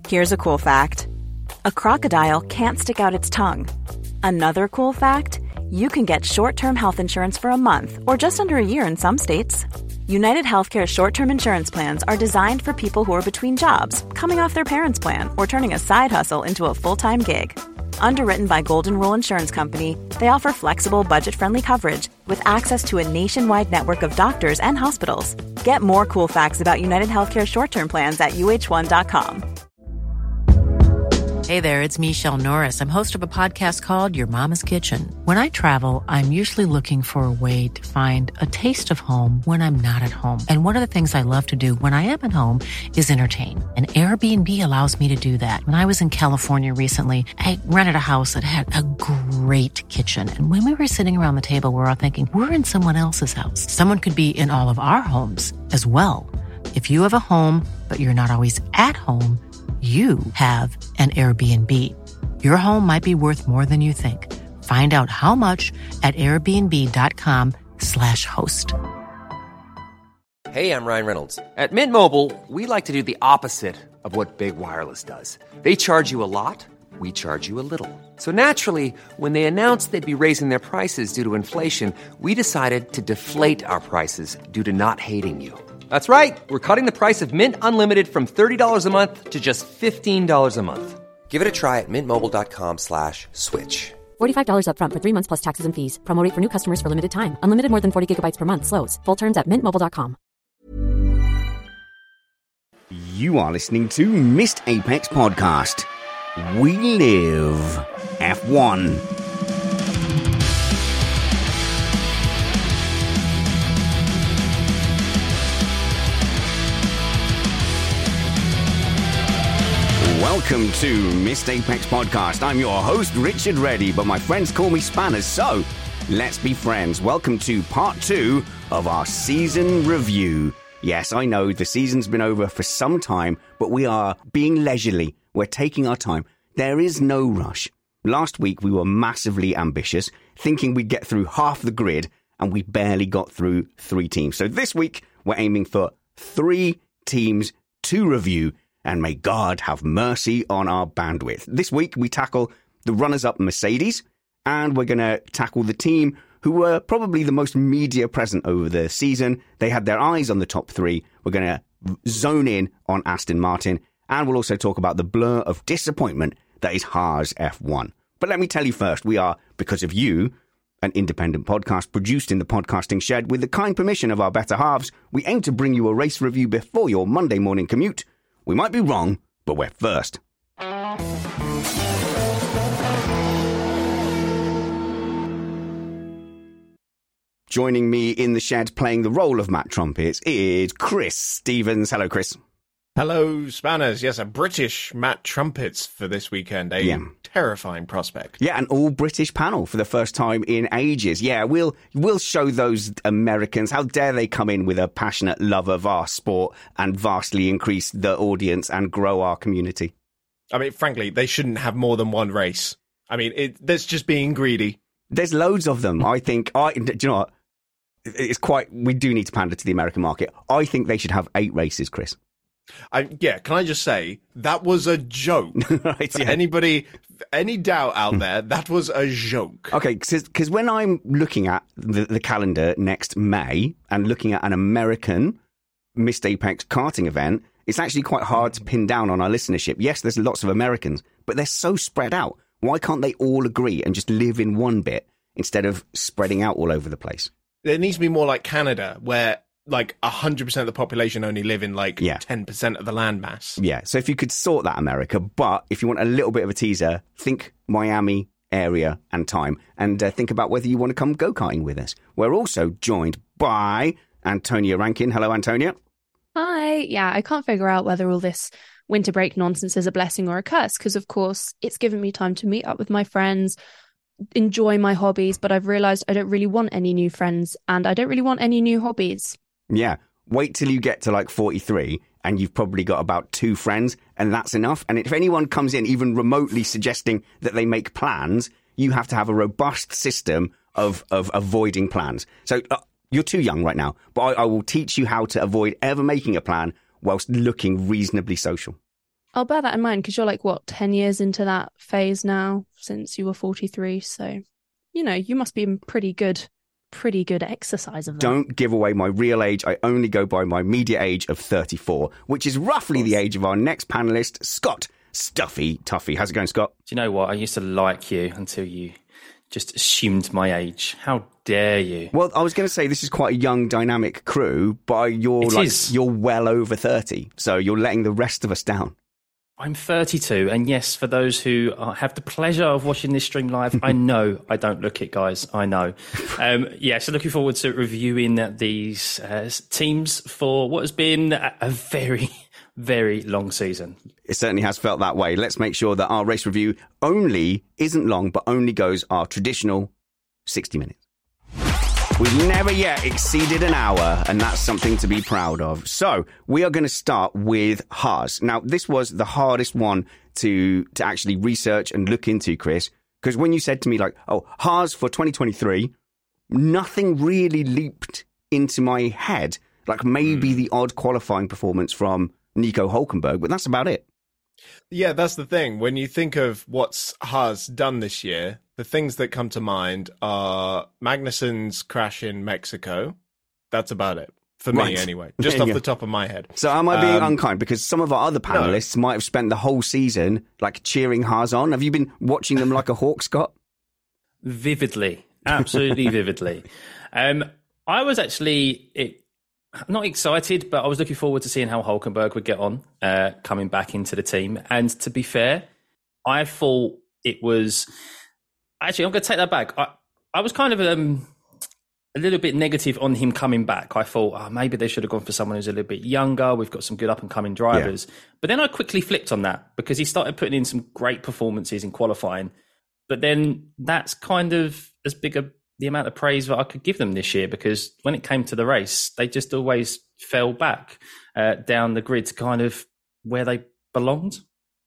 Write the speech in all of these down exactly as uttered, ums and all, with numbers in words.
Here's a cool fact. A crocodile can't stick out its tongue. Another cool fact, you can get short-term health insurance for a month or just under a year in some states. United Healthcare short-term insurance plans are designed for people who are between jobs, coming off their parents' plan, or turning a side hustle into a full-time gig. Underwritten by Golden Rule Insurance Company, they offer flexible, budget-friendly coverage with access to a nationwide network of doctors and hospitals. Get more cool facts about United Healthcare short-term plans at U H one dot com. Hey there, it's Michelle Norris. I'm host of a podcast called Your Mama's Kitchen. When I travel, I'm usually looking for a way to find a taste of home when I'm not at home. And one of the things I love to do when I am at home is entertain. And Airbnb allows me to do that. When I was in California recently, I rented a house that had a great kitchen. And when we were sitting around the table, we were all thinking, we're in someone else's house. Someone could be in all of our homes as well. If you have a home, but you're not always at home, you have an Airbnb. Your home might be worth more than you think. Find out how much at airbnb.com slash host. Hey, I'm Ryan Reynolds. At Mint Mobile, we like to do the opposite of what Big Wireless does. They charge you a lot, we charge you a little. So naturally, when they announced they'd be raising their prices due to inflation, we decided to deflate our prices due to not hating you. That's right. We're cutting the price of Mint Unlimited from thirty dollars a month to just fifteen dollars a month. Give it a try at mintmobile.com slash switch. forty-five dollars up front for three months plus taxes and fees. Promo rate for new customers for limited time. Unlimited more than forty gigabytes per month. Slows full terms at mint mobile dot com. You are listening to Missed Apex Podcast. We live F one. Welcome to Missed Apex Podcast. I'm your host, Richard Reddy, but my friends call me Spanners, so let's be friends. Welcome to part two of our season review. Yes, I know the season's been over for some time, but we are being leisurely. We're taking our time. There is no rush. Last week, we were massively ambitious, thinking we'd get through half the grid, and we barely got through three teams. So this week, we're aiming for three teams to review, and may God have mercy on our bandwidth. This week, we tackle the runners-up Mercedes, and we're going to tackle the team who were probably the most media present over the season. They had their eyes on the top three. We're going to zone in on Aston Martin, and we'll also talk about the blur of disappointment that is Haas F one. But let me tell you first, we are, because of you, an independent podcast produced in the podcasting shed with the kind permission of our better halves. We aim to bring you a race review before your Monday morning commute. We might be wrong, but we're first. Joining me in the shed playing the role of Matt Trumpets is Chris Stevens. Hello, Chris. Hello, Spanners. Yes, a British Matt Trumpets for this weekend. A yeah. terrifying prospect. Yeah, an all-British panel for the first time in ages. Yeah, we'll we'll show those Americans, how dare they come in with a passionate love of our sport and vastly increase the audience and grow our community. I mean, frankly, they shouldn't have more than one race. I mean, it, that's just being greedy. There's loads of them. I think, I, do you know what? It's quite, we do need to pander to the American market. I think they should have eight races, Chris. I, yeah, can I just say, that was a joke. Right, yeah. Anybody, any doubt out there, that was a joke. Okay, because when I'm looking at the, the calendar next May and looking at an American Missed Apex karting event, it's actually quite hard to pin down on our listenership. Yes, there's lots of Americans, but they're so spread out. Why can't they all agree and just live in one bit instead of spreading out all over the place? There needs to be more like Canada, where like one hundred percent of the population only live in like yeah. ten percent of the landmass. Yeah, so if you could sort that, America, but if you want a little bit of a teaser, think Miami area and time, and uh, think about whether you want to come go-karting with us. We're also joined by Antonia Rankin. Hello, Antonia. Hi. Yeah, I can't figure out whether all this winter break nonsense is a blessing or a curse, because of course it's given me time to meet up with my friends, enjoy my hobbies, but I've realised I don't really want any new friends and I don't really want any new hobbies. Yeah, wait till you get to like forty-three and you've probably got about two friends and that's enough. And if anyone comes in even remotely suggesting that they make plans, you have to have a robust system of, of avoiding plans. So uh, you're too young right now, but I, I will teach you how to avoid ever making a plan whilst looking reasonably social. I'll bear that in mind because you're like, what, ten years into that phase now since you were forty-three. So, you know, you must be in pretty good, pretty good exercise of that. Don't give away my real age. I only go by my media age of thirty-four, which is roughly the age of our next panellist, Scott Stuffy Tuffy. How's it going, Scott? Do you know what? I used to like you until you just assumed my age. How dare you? Well, I was going to say this is quite a young, dynamic crew, but you're It like is. you're well over thirty, so you're letting the rest of us down. I'm thirty-two, and yes, for those who are, have the pleasure of watching this stream live, I know I don't look it, guys. I know. Um, yeah, so looking forward to reviewing these uh, teams for what has been a, a very, very long season. It certainly has felt that way. Let's make sure that our race review only isn't long, but only goes our traditional sixty minutes. We've never yet exceeded an hour, and that's something to be proud of. So we are going to start with Haas. Now, this was the hardest one to to actually research and look into, Chris, because when you said to me, like, oh, Haas for twenty twenty-three, nothing really leaped into my head. Like maybe mm. the odd qualifying performance from Nico Hülkenberg, but that's about it. Yeah, that's the thing. When you think of what's Haas done this year, the things that come to mind are Magnussen's crash in Mexico. That's about it. For me, right. anyway. Just off the top of my head. So am I being um, unkind? Because some of our other panellists no. might have spent the whole season like cheering Haas on. Have you been watching them like a hawk, Scott? Vividly. Absolutely vividly. Um, I was actually... It, not excited, but I was looking forward to seeing how Hülkenberg would get on uh, coming back into the team. And to be fair, I thought it was... Actually, I'm going to take that back. I, I was kind of um, a little bit negative on him coming back. I thought, oh, maybe they should have gone for someone who's a little bit younger. We've got some good up-and-coming drivers. Yeah. But then I quickly flipped on that because he started putting in some great performances in qualifying. But then that's kind of as big a the amount of praise that I could give them this year, because when it came to the race, they just always fell back uh, down the grid to kind of where they belonged.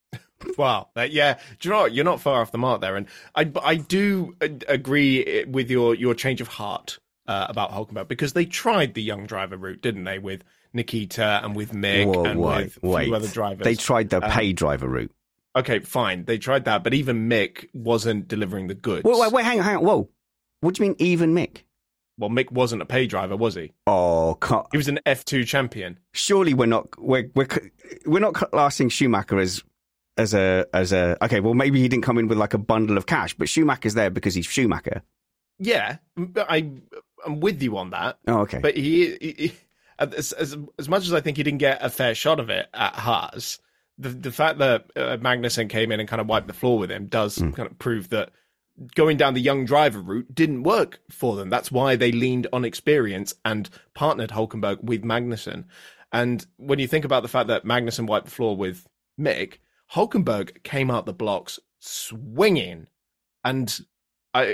Wow. Uh, yeah. Do you know what? You're not far off the mark there. And I, I do agree with your, your change of heart uh, about Hülkenberg, because they tried the young driver route, didn't they? With Nikita and with Mick Whoa, and wait, with a wait. few other drivers. They tried the um, pay driver route. Okay, fine. They tried that, but even Mick wasn't delivering the goods. Wait, wait, wait hang on, hang on. Whoa. What do you mean even Mick? Well, Mick wasn't a pay driver, was he? Oh, can't... he was an F two champion. Surely we're not we're we're we're not classing Schumacher as as a as a okay. Well, maybe he didn't come in with like a bundle of cash, but Schumacher's there because he's Schumacher. Yeah, I I'm with you on that. Oh, okay. But he, he, he as, as as much as I think he didn't get a fair shot of it at Haas, the the fact that uh, Magnussen came in and kind of wiped the floor with him does mm. kind of prove that going down the young driver route didn't work for them. That's why they leaned on experience and partnered Hülkenberg with Magnussen. And when you think about the fact that Magnussen wiped the floor with Mick, Hülkenberg came out the blocks swinging. And I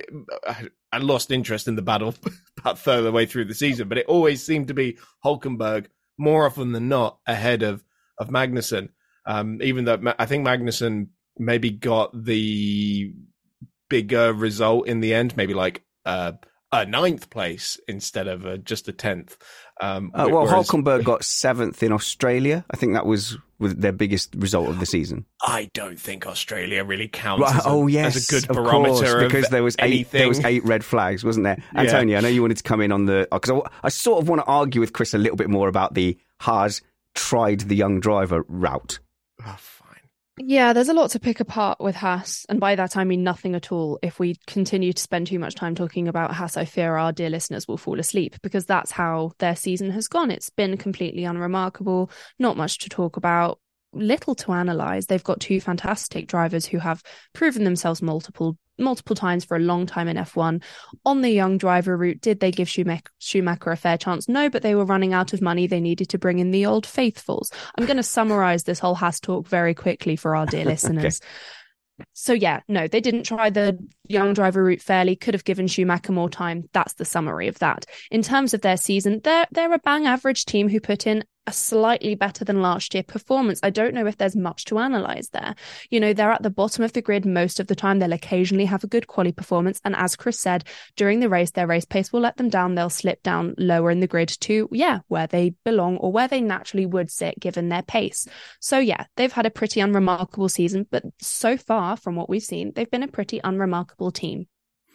I lost interest in the battle about third of the way through the season, but it always seemed to be Hülkenberg more often than not ahead of, of Magnussen. Um, even though I think Magnussen maybe got the bigger result in the end, maybe like uh, a ninth place instead of a, just a tenth. Um, uh, well, whereas... Hülkenberg got seventh in Australia. I think that was their biggest result of the season. I don't think Australia really counts right. as, a, oh, yes, as a good of barometer course, of because there was eight, anything. there was eight red flags, wasn't there? Antonio, yeah. I know you wanted to come in on the... Because I, I sort of want to argue with Chris a little bit more about the Haas tried the young driver route. Oh, Yeah, there's a lot to pick apart with Haas, and by that I mean nothing at all. If we continue to spend too much time talking about Haas, I fear our dear listeners will fall asleep, because that's how their season has gone. It's been completely unremarkable, not much to talk about, little to analyse. They've got two fantastic drivers who have proven themselves multiple multiple times for a long time in F one. On the young driver route, did they give Schumacher, Schumacher a fair chance? No, but they were running out of money. They needed to bring in the old faithfuls. I'm going to summarise this whole Haas talk very quickly for our dear listeners. Okay. So yeah, no, they didn't try the young driver route fairly, could have given Schumacher more time. That's the summary of that. In terms of their season, they're, they're a bang average team who put in a slightly better than last year performance. I don't know if there's much to analyse there. You know, they're at the bottom of the grid most of the time. They'll occasionally have a good quali performance. And as Chris said, during the race, their race pace will let them down. They'll slip down lower in the grid to, yeah, where they belong or where they naturally would sit given their pace. So yeah, they've had a pretty unremarkable season, but so far from what we've seen, they've been a pretty unremarkable team.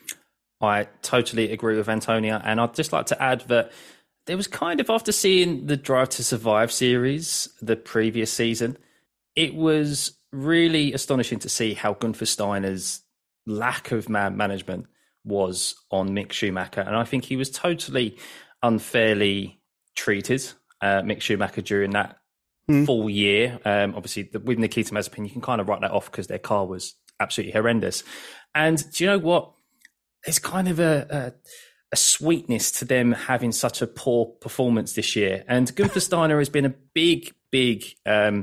I totally agree with Antonia. And I'd just like to add that there was kind of, after seeing the Drive to Survive series the previous season, it was really astonishing to see how Gunther Steiner's lack of man management was on Mick Schumacher. And I think he was totally unfairly treated, uh, Mick Schumacher, during that mm. full year. Um, obviously, the, with Nikita Mazepin, you can kind of write that off because their car was absolutely horrendous. And do you know what? There's kind of a... a a sweetness to them having such a poor performance this year. And Gunther Steiner has been a big, big, um,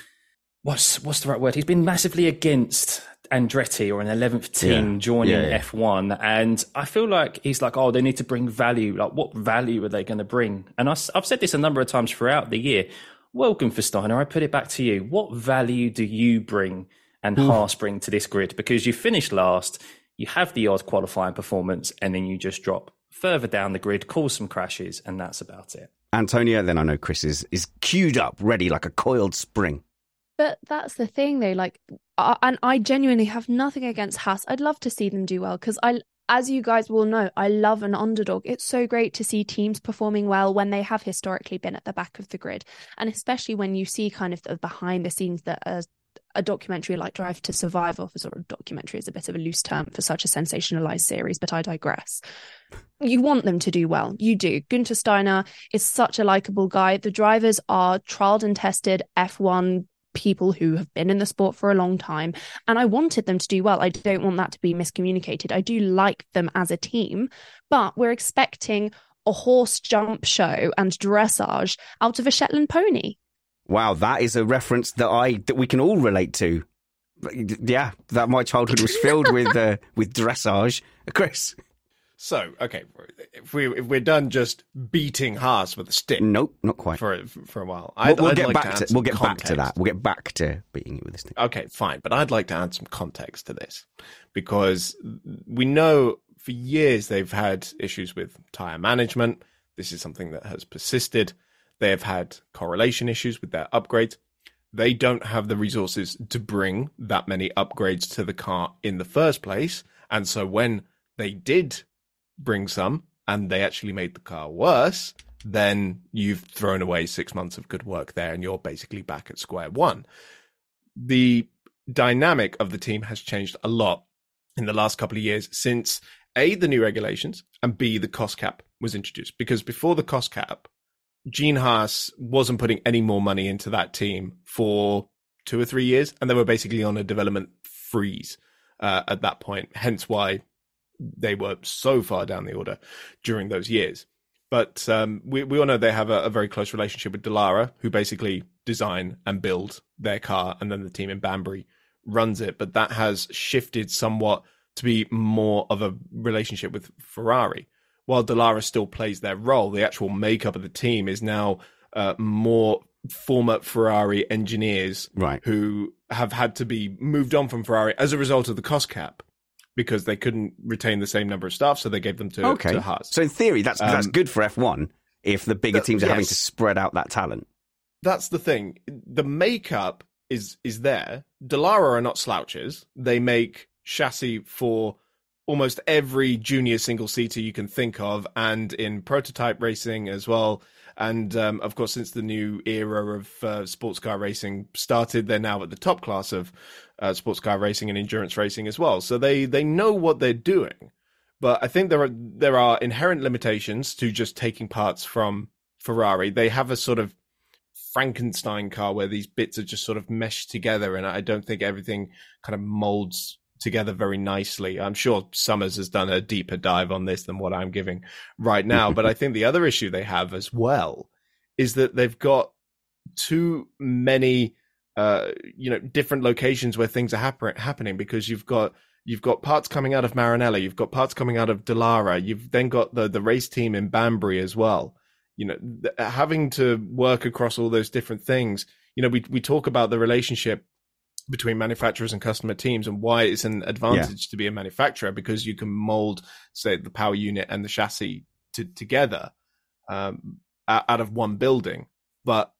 what's what's the right word? He's been massively against Andretti or an eleventh team yeah. joining yeah, yeah. F one. And I feel like he's like, oh, they need to bring value. Like, what value are they going to bring? And I, I've said this a number of times throughout the year. Well, Gunther Steiner, I put it back to you. What value do you bring and Ooh. Haas bring to this grid? Because you finished last, you have the odd qualifying performance, and then you just drop further down the grid, cause some crashes, and that's about it. Antonia, then I know Chris is, is queued up, ready like a coiled spring. But that's the thing, though. Like, uh, and I genuinely have nothing against Haas. I'd love to see them do well because I, as you guys will know, I love an underdog. It's so great to see teams performing well when they have historically been at the back of the grid, and especially when you see kind of the behind the scenes that are a documentary like Drive to Survive, or sort of documentary is a bit of a loose term for such a sensationalized series, but I digress. You want them to do well. You do. Gunther Steiner is such a likable guy. The drivers are tried and tested F one people who have been in the sport for a long time. And I wanted them to do well. I don't want that to be miscommunicated. I do like them as a team, but we're expecting a horse jump show and dressage out of a Shetland pony. Wow, that is a reference that I that we can all relate to. Yeah, that my childhood was filled with uh, with dressage. Chris. So, okay, if we if we're done just beating Haas with a stick, nope, not quite for for a while. I'd, we'll, we'll I'd get like back to, to we'll get context. back to that. We'll get back to beating you with a stick. Okay, fine, but I'd like to add some context to this because we know for years they've had issues with tire management. This is something that has persisted. They have had correlation issues with their upgrades. They don't have the resources to bring that many upgrades to the car in the first place. And so when they did bring some and they actually made the car worse, then you've thrown away six months of good work there and you're basically back at square one. The dynamic of the team has changed a lot in the last couple of years since A, the new regulations, and B, the cost cap was introduced. Because before the cost cap, Gene Haas wasn't putting any more money into that team for two or three years, and they were basically on a development freeze uh, at that point, hence why they were so far down the order during those years. But um, we, we all know they have a, a very close relationship with Dallara, who basically design and build their car, and then the team in Banbury runs it. But that has shifted somewhat to be more of a relationship with Ferrari. While Dallara still plays their role, the actual makeup of the team is now uh, more former Ferrari engineers right. who have had to be moved on from Ferrari as a result of the cost cap because they couldn't retain the same number of staff, so they gave them to, okay. to Haas. So in theory, that's um, that's good for F one if the bigger th- teams are yes. having to spread out that talent. That's the thing. The makeup is is there. Dallara are not slouches. They make chassis for almost every junior single-seater you can think of, and in prototype racing as well. And, um, of course, since the new era of uh, sports car racing started, they're now at the top class of uh, sports car racing and endurance racing as well. So they, they know what they're doing. But I think there are there are inherent limitations to just taking parts from Ferrari. They have a sort of Frankenstein car where these bits are just sort of meshed together, and I don't think everything kind of molds together very nicely. I'm sure Summers has done a deeper dive on this than what I'm giving right now. But I think the other issue they have as well is that they've got too many, uh, you know, different locations where things are happen- happening because you've got You've got parts coming out of Maranello. You've got parts coming out of Dallara. You've then got the, the race team in Banbury as well. You know, th- having to work across all those different things. You know, we we talk about the relationship between manufacturers and customer teams and why it's an advantage yeah. to be a manufacturer, because you can mold, say, the power unit and the chassis to, together um, out of one building. But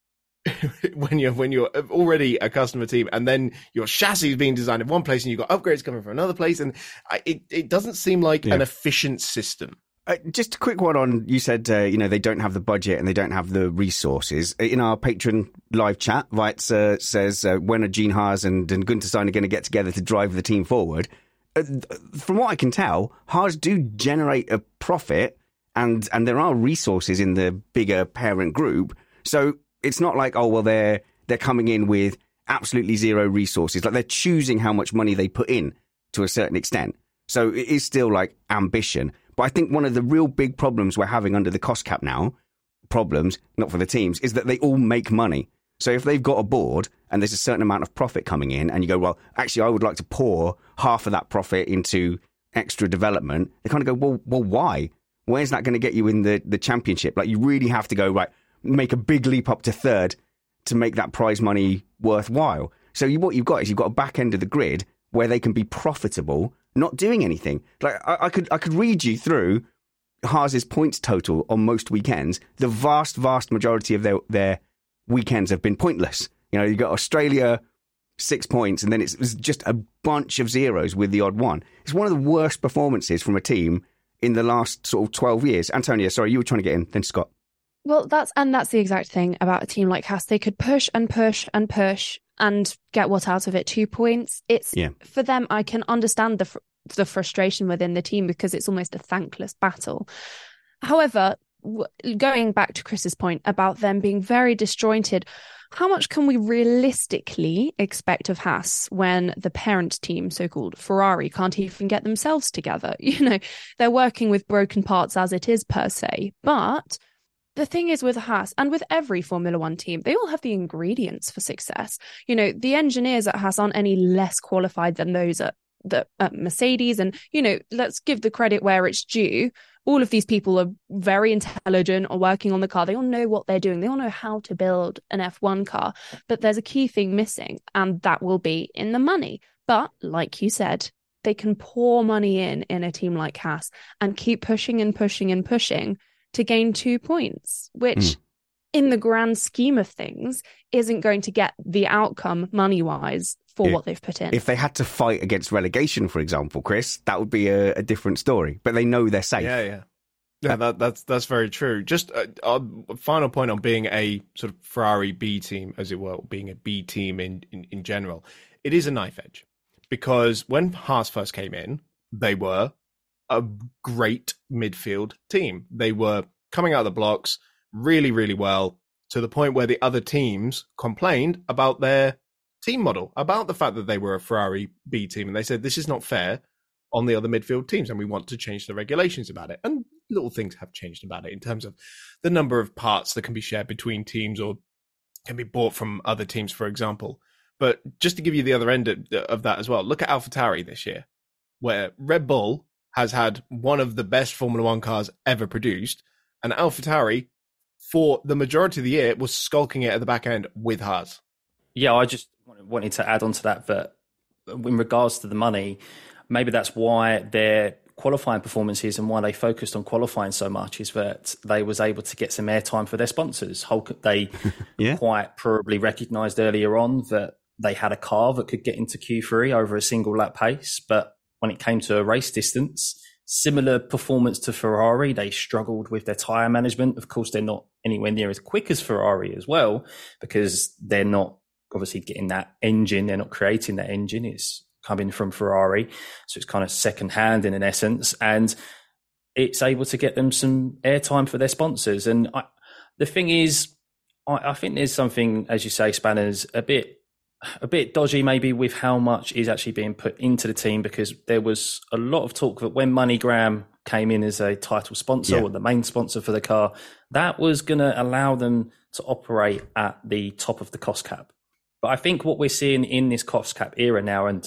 when you're when you're already a customer team and then your chassis is being designed in one place and you've got upgrades coming from another place, and it, it doesn't seem like yeah. an efficient system. Uh, just a quick one on, you said, uh, you know, they don't have the budget and they don't have the resources. In our Patreon live chat, Weitz uh, says, uh, when are Gene Haas and, and Gunther Steiner going to get together to drive the team forward? Uh, from what I can tell, Haas do generate a profit and, and there are resources in the bigger parent group. So it's not like, oh, well, they're, they're coming in with absolutely zero resources. Like, they're choosing how much money they put in to a certain extent. So it is still like ambition. But I think one of the real big problems we're having under the cost cap now, problems, not for the teams, is that they all make money. So if they've got a board and there's a certain amount of profit coming in and you go, well, actually, I would like to pour half of that profit into extra development, they kind of go, well, well, why? Where's that going to get you in the, the championship? Like, you really have to go, right, make a big leap up to third to make that prize money worthwhile. So you, what you've got is you've got a back end of the grid where they can be profitable, not doing anything. Like, I, I could I could read you through Haas's points total on most weekends. The vast, vast majority of their, their weekends have been pointless. You know, you've got Australia, six points, and then it's, it's just a bunch of zeros with the odd one. It's one of the worst performances from a team in the last sort of twelve years. Antonia, sorry, you were trying to get in, then Scott. Well, that's and that's the exact thing about a team like Haas. They could push and push and push and get what out of it? Two points. It's yeah. for them. I can understand the fr- the frustration within the team because it's almost a thankless battle. However, w- going back to Chris's point about them being very disjointed, how much can we realistically expect of Haas when the parent team, so-called Ferrari, can't even get themselves together? You know, they're working with broken parts as it is per se, but the thing is with Haas and with every Formula One team, they all have the ingredients for success. You know, the engineers at Haas aren't any less qualified than those at, the, at Mercedes. And, you know, let's give the credit where it's due. All of these people are very intelligent or working on the car. They all know what they're doing. They all know how to build an F one car. But there's a key thing missing, and that will be in the money. But like you said, they can pour money in in a team like Haas and keep pushing and pushing and pushing to gain two points, which mm. in the grand scheme of things isn't going to get the outcome money-wise for yeah. what they've put in. If they had to fight against relegation, for example, Chris, that would be a, a different story. But they know they're safe. Yeah, yeah. Yeah, that, that's that's very true. Just a, a final point on being a sort of Ferrari B team, as it were, or being a B team in, in, in general. It is a knife edge. Because when Haas first came in, they were a great midfield team. They were coming out of the blocks really, really well, to the point where the other teams complained about their team model, about the fact that they were a Ferrari B team. And they said, this is not fair on the other midfield teams, and we want to change the regulations about it. And little things have changed about it in terms of the number of parts that can be shared between teams or can be bought from other teams, for example. But just to give you the other end of, of that as well, look at AlphaTauri this year, where Red Bull has had one of the best Formula One cars ever produced, and AlphaTauri, for the majority of the year, was skulking it at the back end with Haas. Yeah, I just wanted to add on to that, that in regards to the money, maybe that's why their qualifying performances and why they focused on qualifying so much is that they was able to get some airtime for their sponsors. Hulk, they yeah. quite probably recognised earlier on that they had a car that could get into Q three over a single lap pace, but when it came to a race distance, similar performance to Ferrari, they struggled with their tyre management. Of course, they're not anywhere near as quick as Ferrari as well, because they're not obviously getting that engine. They're not creating that engine. It's coming from Ferrari. So it's kind of second hand in an essence. And it's able to get them some airtime for their sponsors. And I, the thing is, I, I think there's something, as you say, Spanners, a bit a bit dodgy maybe with how much is actually being put into the team, because there was a lot of talk that when MoneyGram came in as a title sponsor yeah. or the main sponsor for the car, that was going to allow them to operate at the top of the cost cap. But I think what we're seeing in this cost cap era now, and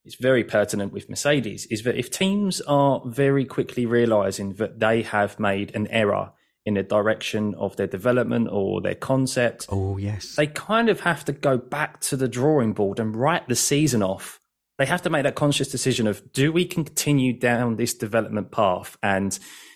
it's very pertinent with Mercedes, is that if teams are very quickly realizing that they have made an error in the direction of their development or their concept, oh yes, they kind of have to go back to the drawing board and write the season off. They have to make that conscious decision of, do we continue down this development path and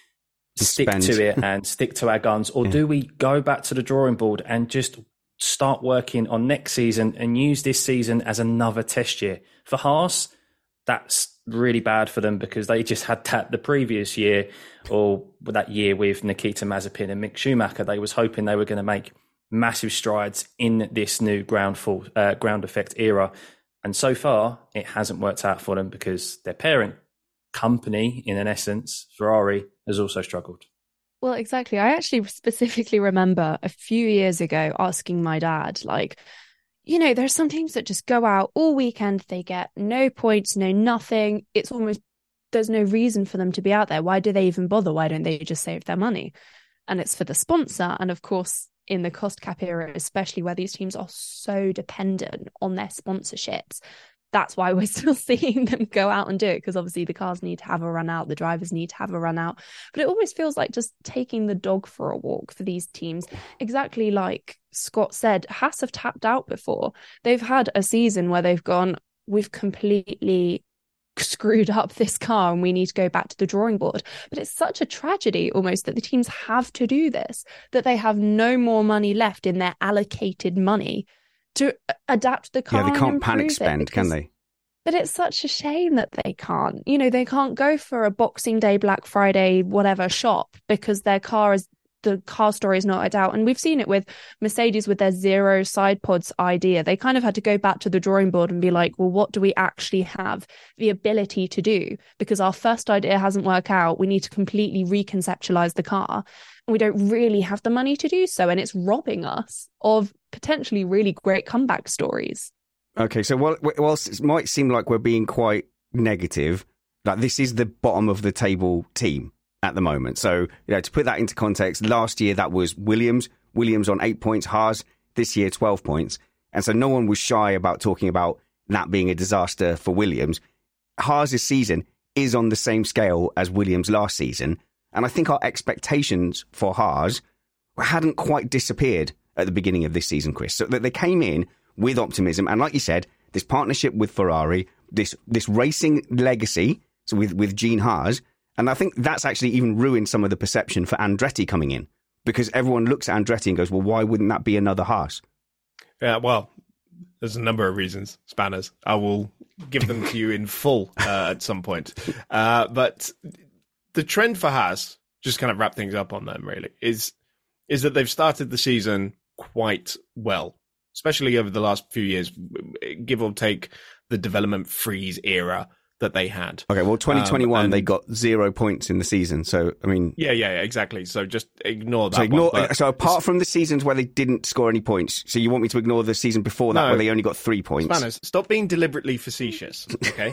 stick Spend. to it and stick to our guns, or yeah. do we go back to the drawing board and just start working on next season and use this season as another test year? For Haas, that's really bad for them because they just had that the previous year, or that year with Nikita Mazepin and Mick Schumacher. They was hoping they were going to make massive strides in this new ground full, uh, ground effect era. And so far, it hasn't worked out for them because their parent company, in an essence, Ferrari, has also struggled. Well, exactly. I actually specifically remember a few years ago asking my dad, like, you know, there's some teams that just go out all weekend, they get no points, no nothing. It's almost, there's no reason for them to be out there. Why do they even bother? Why don't they just save their money? And it's for the sponsor. And of course, in the cost cap era, especially where these teams are so dependent on their sponsorships, that's why we're still seeing them go out and do it, because obviously the cars need to have a run out, the drivers need to have a run out. But it almost feels like just taking the dog for a walk for these teams. Exactly like Scott said, Haas have tapped out before. They've had a season where they've gone, we've completely screwed up this car and we need to go back to the drawing board. But it's such a tragedy almost that the teams have to do this, that they have no more money left in their allocated money to adapt the car. Yeah, they can't panic because, spend, can they? But it's such a shame that they can't. You know, they can't go for a Boxing Day, Black Friday, whatever shop because their car is, the car story is not out. And we've seen it with Mercedes with their zero side pods idea. They kind of had to go back to the drawing board and be like, well, what do we actually have the ability to do? Because our first idea hasn't worked out. We need to completely reconceptualize the car. And we don't really have the money to do so. And it's robbing us of potentially really great comeback stories. Okay, so while, whilst it might seem like we're being quite negative, like this is the bottom of the table team at the moment. So, you know, to put that into context, last year that was Williams, Williams on eight points, Haas this year twelve points. And so no one was shy about talking about that being a disaster for Williams. Haas's season is on the same scale as Williams last season. And I think our expectations for Haas hadn't quite disappeared at the beginning of this season, Chris. So that they came in with optimism. And like you said, this partnership with Ferrari, this this racing legacy so with, with Gene Haas. And I think that's actually even ruined some of the perception for Andretti coming in, because everyone looks at Andretti and goes, well, why wouldn't that be another Haas? Yeah, well, there's a number of reasons, Spanners. I will give them to you in full uh, at some point. Uh, but the trend for Haas, just kind of wrap things up on them really, is is that they've started the season quite well, especially over the last few years, give or take the development freeze era that they had. Okay, well, twenty twenty-one, um, and, they got zero points in the season. So, I mean... Yeah, yeah, yeah, exactly. So just ignore that so ignore, one. So apart from the seasons where they didn't score any points, so you want me to ignore the season before that no, where they only got three points? Spanners, stop being deliberately facetious, okay?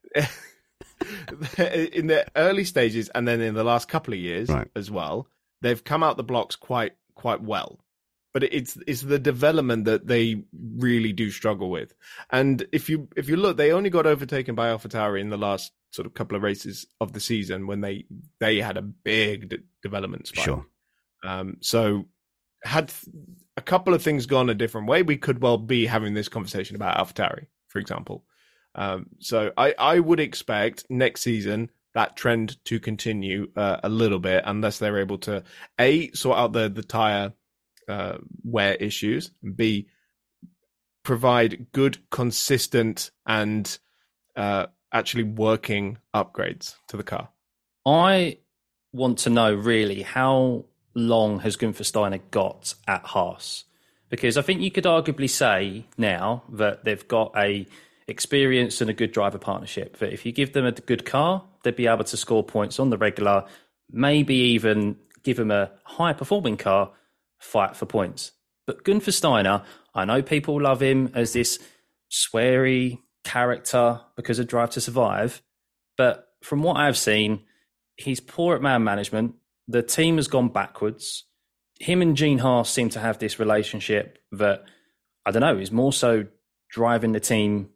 In the early stages and then in the last couple of years right. as well, they've come out the blocks quite quite well. But it's it's the development that they really do struggle with. And if you if you look, they only got overtaken by AlphaTauri in the last sort of couple of races of the season when they they had a big de- development spike. Sure. Um, so had a couple of things gone a different way, we could well be having this conversation about AlphaTauri, for example. Um, so I, I would expect next season that trend to continue uh, a little bit, unless they're able to A, sort out the the tire Uh, wear issues, B, provide good, consistent, and uh, actually working upgrades to the car. I want to know really how long has Gunther Steiner got at Haas, because I think you could arguably say now that they've got a experienced and a good driver partnership, that if you give them a good car, they'd be able to score points on the regular, maybe even give them a high performing car, fight for points. But Gunther Steiner, I know people love him as this sweary character because of Drive to Survive, but from what I've seen, he's poor at man management. The team has gone backwards. Him and Gene Haas seem to have this relationship that, I don't know, is more so driving the team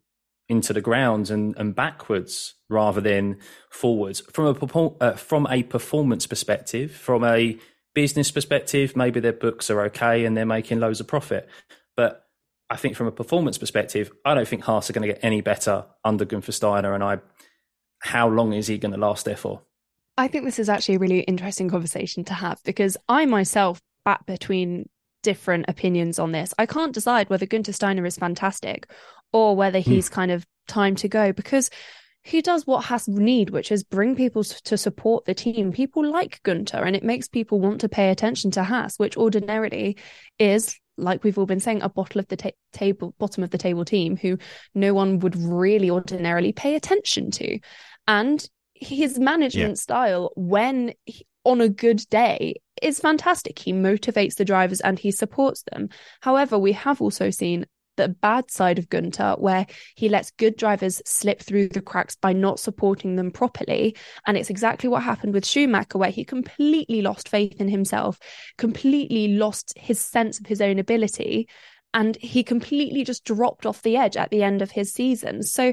into the ground and, and backwards rather than forwards. From a perform- uh, from a performance perspective, from a business perspective, maybe their books are okay and they're making loads of profit. But I think from a performance perspective, I don't think Haas are going to get any better under Gunther Steiner. And I, how long is he going to last there for? I think this is actually a really interesting conversation to have, because I myself bat between different opinions on this. I can't decide whether Gunther Steiner is fantastic or whether he's mm. kind of time to go, because he does what Haas need, which is bring people to support the team. People like Gunther, and it makes people want to pay attention to Haas, which ordinarily is, like we've all been saying, a bottom of the ta- table, bottom of the table team who no one would really ordinarily pay attention to. And his management yeah. style, when he, on a good day, is fantastic. He motivates the drivers and he supports them. However, we have also seen the bad side of Gunther, where he lets good drivers slip through the cracks by not supporting them properly. And it's exactly what happened with Schumacher, where he completely lost faith in himself, completely lost his sense of his own ability, and he completely just dropped off the edge at the end of his season. So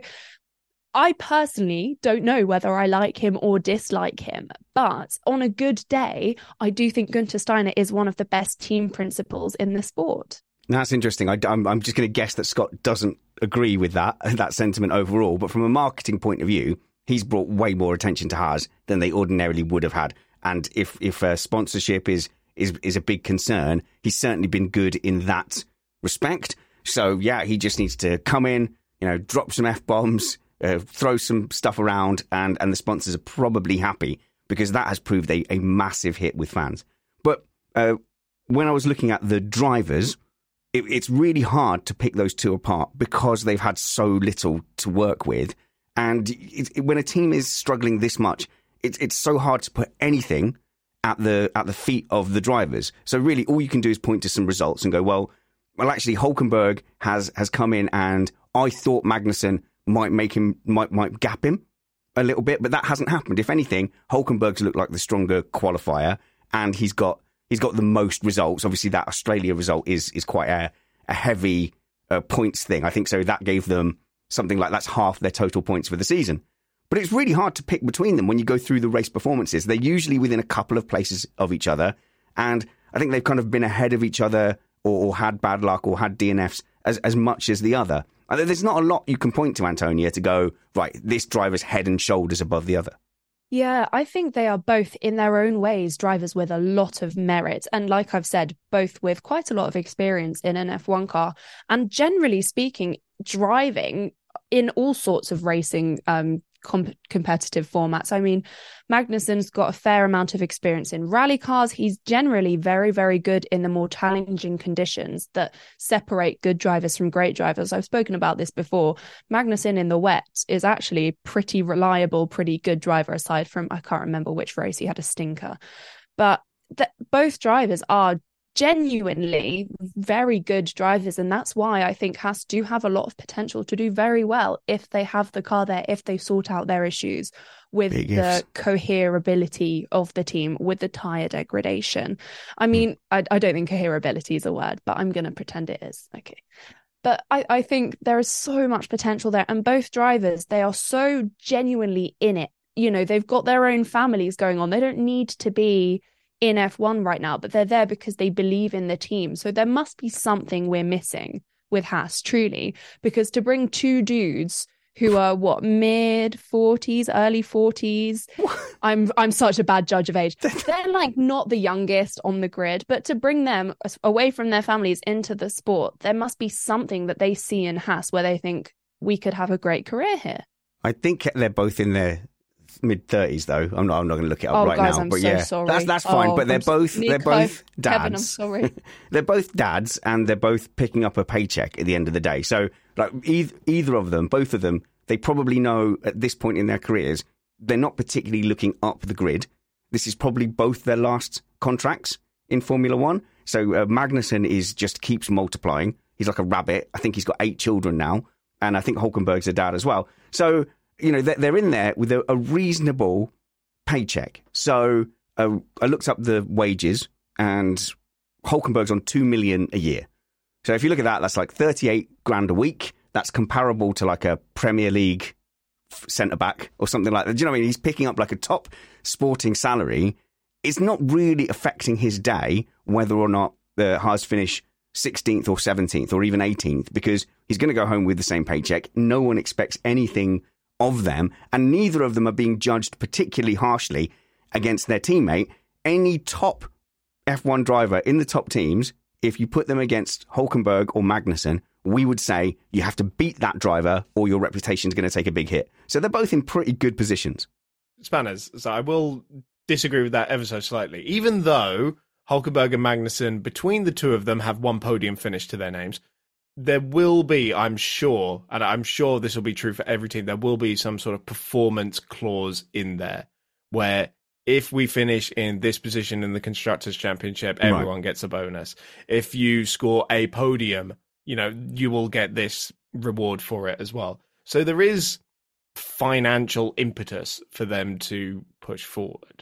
I personally don't know whether I like him or dislike him, but on a good day, I do think Gunther Steiner is one of the best team principals in the sport. That's interesting. I, I'm, I'm just going to guess that Scott doesn't agree with that, that sentiment overall. But from a marketing point of view, he's brought way more attention to Haas than they ordinarily would have had. And if if uh, sponsorship is, is is a big concern, he's certainly been good in that respect. So, yeah, he just needs to come in, you know, drop some F-bombs, uh, throw some stuff around, and, and the sponsors are probably happy, because that has proved a, a massive hit with fans. But uh, when I was looking at the drivers, it's really hard to pick those two apart because they've had so little to work with. And it, it, when a team is struggling this much, it's it's so hard to put anything at the at the feet of the drivers. So really, all you can do is point to some results and go, well, well, actually, Hulkenberg has has come in, and I thought Magnussen might make him might might gap him a little bit, but that hasn't happened. If anything, Hulkenberg's looked like the stronger qualifier, and he's got. He's got the most results. Obviously, that Australia result is is quite a, a heavy uh, points thing. I think so. That gave them something like that's half their total points for the season. But it's really hard to pick between them when you go through the race performances. They're usually within a couple of places of each other. And I think they've kind of been ahead of each other or, or had bad luck or had D N Fs as, as much as the other. There's not a lot you can point to, Antonia, to go, right, this driver's head and shoulders above the other. Yeah, I think they are both in their own ways drivers with a lot of merit. And like I've said, both with quite a lot of experience in an F one car, and generally speaking, driving in all sorts of racing um, com- competitive formats. I mean, Magnussen's got a fair amount of experience in rally cars. He's generally very, very good in the more challenging conditions that separate good drivers from great drivers. I've spoken about this before. Magnussen in the wet is actually a pretty reliable, pretty good driver, aside from, I can't remember which race he had a stinker. But th- both drivers are genuinely very good drivers, and that's why I think Haas do have a lot of potential to do very well if they have the car there, if they sort out their issues with Big the ifs. coherability of the team, with the tyre degradation. I mean, mm. I, I don't think coherability is a word, but I'm going to pretend it is. Okay. But I, I think there is so much potential there, and both drivers, they are so genuinely in it. You know, they've got their own families going on. They don't need to be in F one right now, but they're there because they believe in the team. So there must be something we're missing with Haas, truly, because to bring two dudes who are what, mid forties, early forties, I'm I'm such a bad judge of age. They're like not the youngest on the grid, but to bring them away from their families into the sport, there must be something that they see in Haas where they think we could have a great career here. I think they're both in their mid thirties, though. I'm not. I'm not going to look it up oh, right guys, now. I'm but so yeah, sorry. that's that's fine. Oh, but they're I'm both so... they're Nico, both dads. Kevin, I'm sorry. They're both dads, and they're both picking up a paycheck at the end of the day. So, like either, either of them, both of them, they probably know at this point in their careers they're not particularly looking up the grid. This is probably both their last contracts in Formula One. So uh, Magnussen is just keeps multiplying. He's like a rabbit. I think he's got eight children now, and I think Hulkenberg's a dad as well. So you know they're, they're in there with a, a reasonable paycheck. So uh, I looked up the wages, and Hulkenberg's on two million a year. So if you look at that, that's like thirty-eight grand a week. That's comparable to like a Premier League centre-back or something like that. Do you know what I mean? He's picking up like a top sporting salary. It's not really affecting his day whether or not the Haas finish sixteenth or seventeenth or even eighteenth, because he's going to go home with the same paycheck. No one expects anything of them, and neither of them are being judged particularly harshly against their teammate. Any top F one driver in the top teams, if you put them against Hulkenberg or Magnussen, we would say you have to beat that driver or your reputation is going to take a big hit. So they're both in pretty good positions. Spanners, so I will disagree with that ever so slightly. Even though Hulkenberg and Magnussen, between the two of them, have one podium finish to their names, there will be, I'm sure, and I'm sure this will be true for every team, there will be some sort of performance clause in there where if we finish in this position in the Constructors' Championship, everyone right. gets a bonus. If you score a podium, you know, you will get this reward for it as well. So there is financial impetus for them to push forward.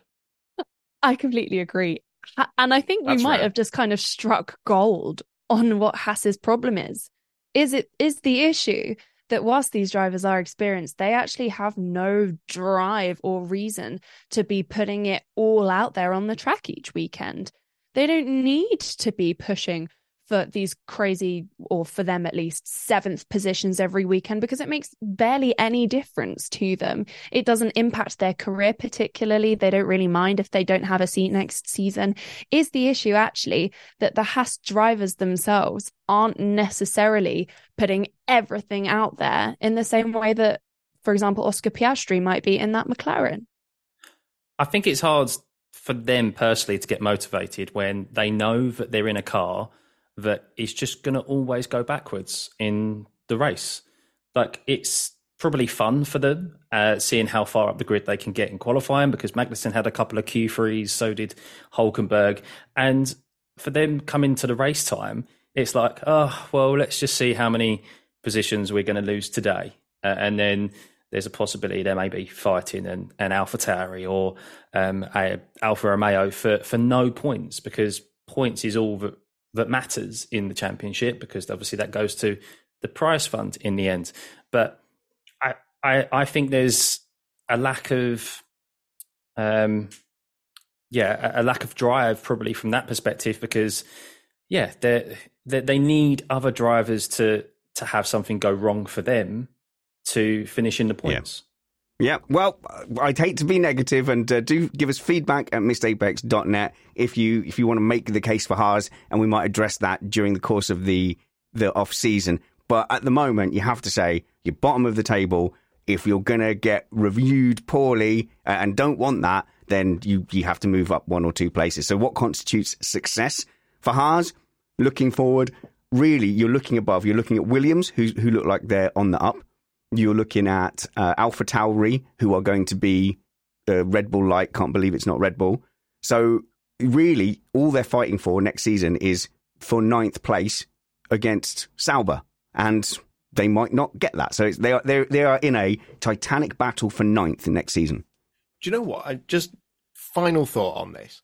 I completely agree. And I think we That's might right. have just kind of struck gold on what Haas's problem is. Is it is the issue that whilst these drivers are experienced, they actually have no drive or reason to be putting it all out there on the track each weekend. They don't need to be pushing for these crazy, or for them at least, seventh positions every weekend, because it makes barely any difference to them. It doesn't impact their career particularly. They don't really mind if they don't have a seat next season. Is the issue actually that the Haas drivers themselves aren't necessarily putting everything out there in the same way that, for example, Oscar Piastri might be in that McLaren? I think it's hard for them personally to get motivated when they know that they're in a car that is just going to always go backwards in the race. Like, it's probably fun for them, uh, seeing how far up the grid they can get in qualifying, because Magnussen had a couple of Q threes, so did Hulkenberg. And for them coming to the race time, it's like, oh, well, let's just see how many positions we're going to lose today. Uh, and then there's a possibility they may be fighting an, an AlphaTauri or um, a Alfa Romeo for, for no points, because points is all that that matters in the championship, because obviously that goes to the prize fund in the end. But I, I, I think there's a lack of, um, yeah, a, a lack of drive probably from that perspective, because yeah, they they need other drivers to to have something go wrong for them to finish in the points. Yeah. Yeah, well, I'd hate to be negative, and uh, do give us feedback at missed apex dot net if you if you want to make the case for Haas, and we might address that during the course of the the off season. But at the moment, you have to say you're bottom of the table. If you're going to get reviewed poorly uh, and don't want that, then you you have to move up one or two places. So what constitutes success for Haas looking forward? Really, you're looking above. You're looking at Williams, who who look like they're on the up. You're looking at uh, AlphaTauri, who are going to be uh, Red Bull like. Can't believe it's not Red Bull. So really, all they're fighting for next season is for ninth place against Sauber, and they might not get that. So it's, they are they they are in a titanic battle for ninth next season. Do you know what? I just final thought on this.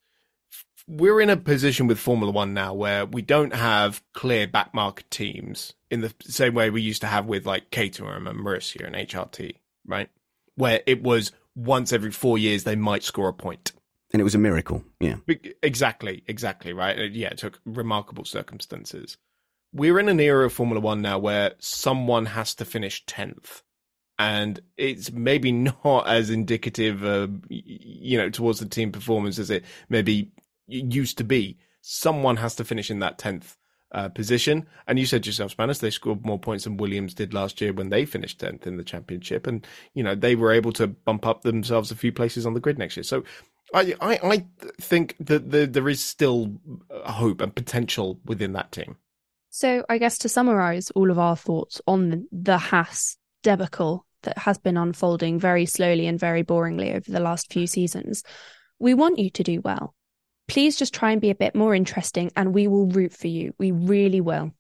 We're in a position with Formula One now where we don't have clear backmarket teams in the same way we used to have with like Caterham and Marussia and H R T, right? Where it was once every four years they might score a point. And it was a miracle, yeah. Exactly, exactly, right? Yeah, it took remarkable circumstances. We're in an era of Formula One now where someone has to finish tenth. And it's maybe not as indicative, uh, you know, towards the team performance as it maybe used to be. Someone has to finish in that tenth uh, position. And you said yourself, Spanish, they scored more points than Williams did last year when they finished tenth in the championship. And, you know, they were able to bump up themselves a few places on the grid next year. So I I, I think that the, there is still hope and potential within that team. So I guess to summarise all of our thoughts on the Haas debacle that has been unfolding very slowly and very boringly over the last few seasons, we want you to do well. Please just try and be a bit more interesting, and we will root for you. We really will.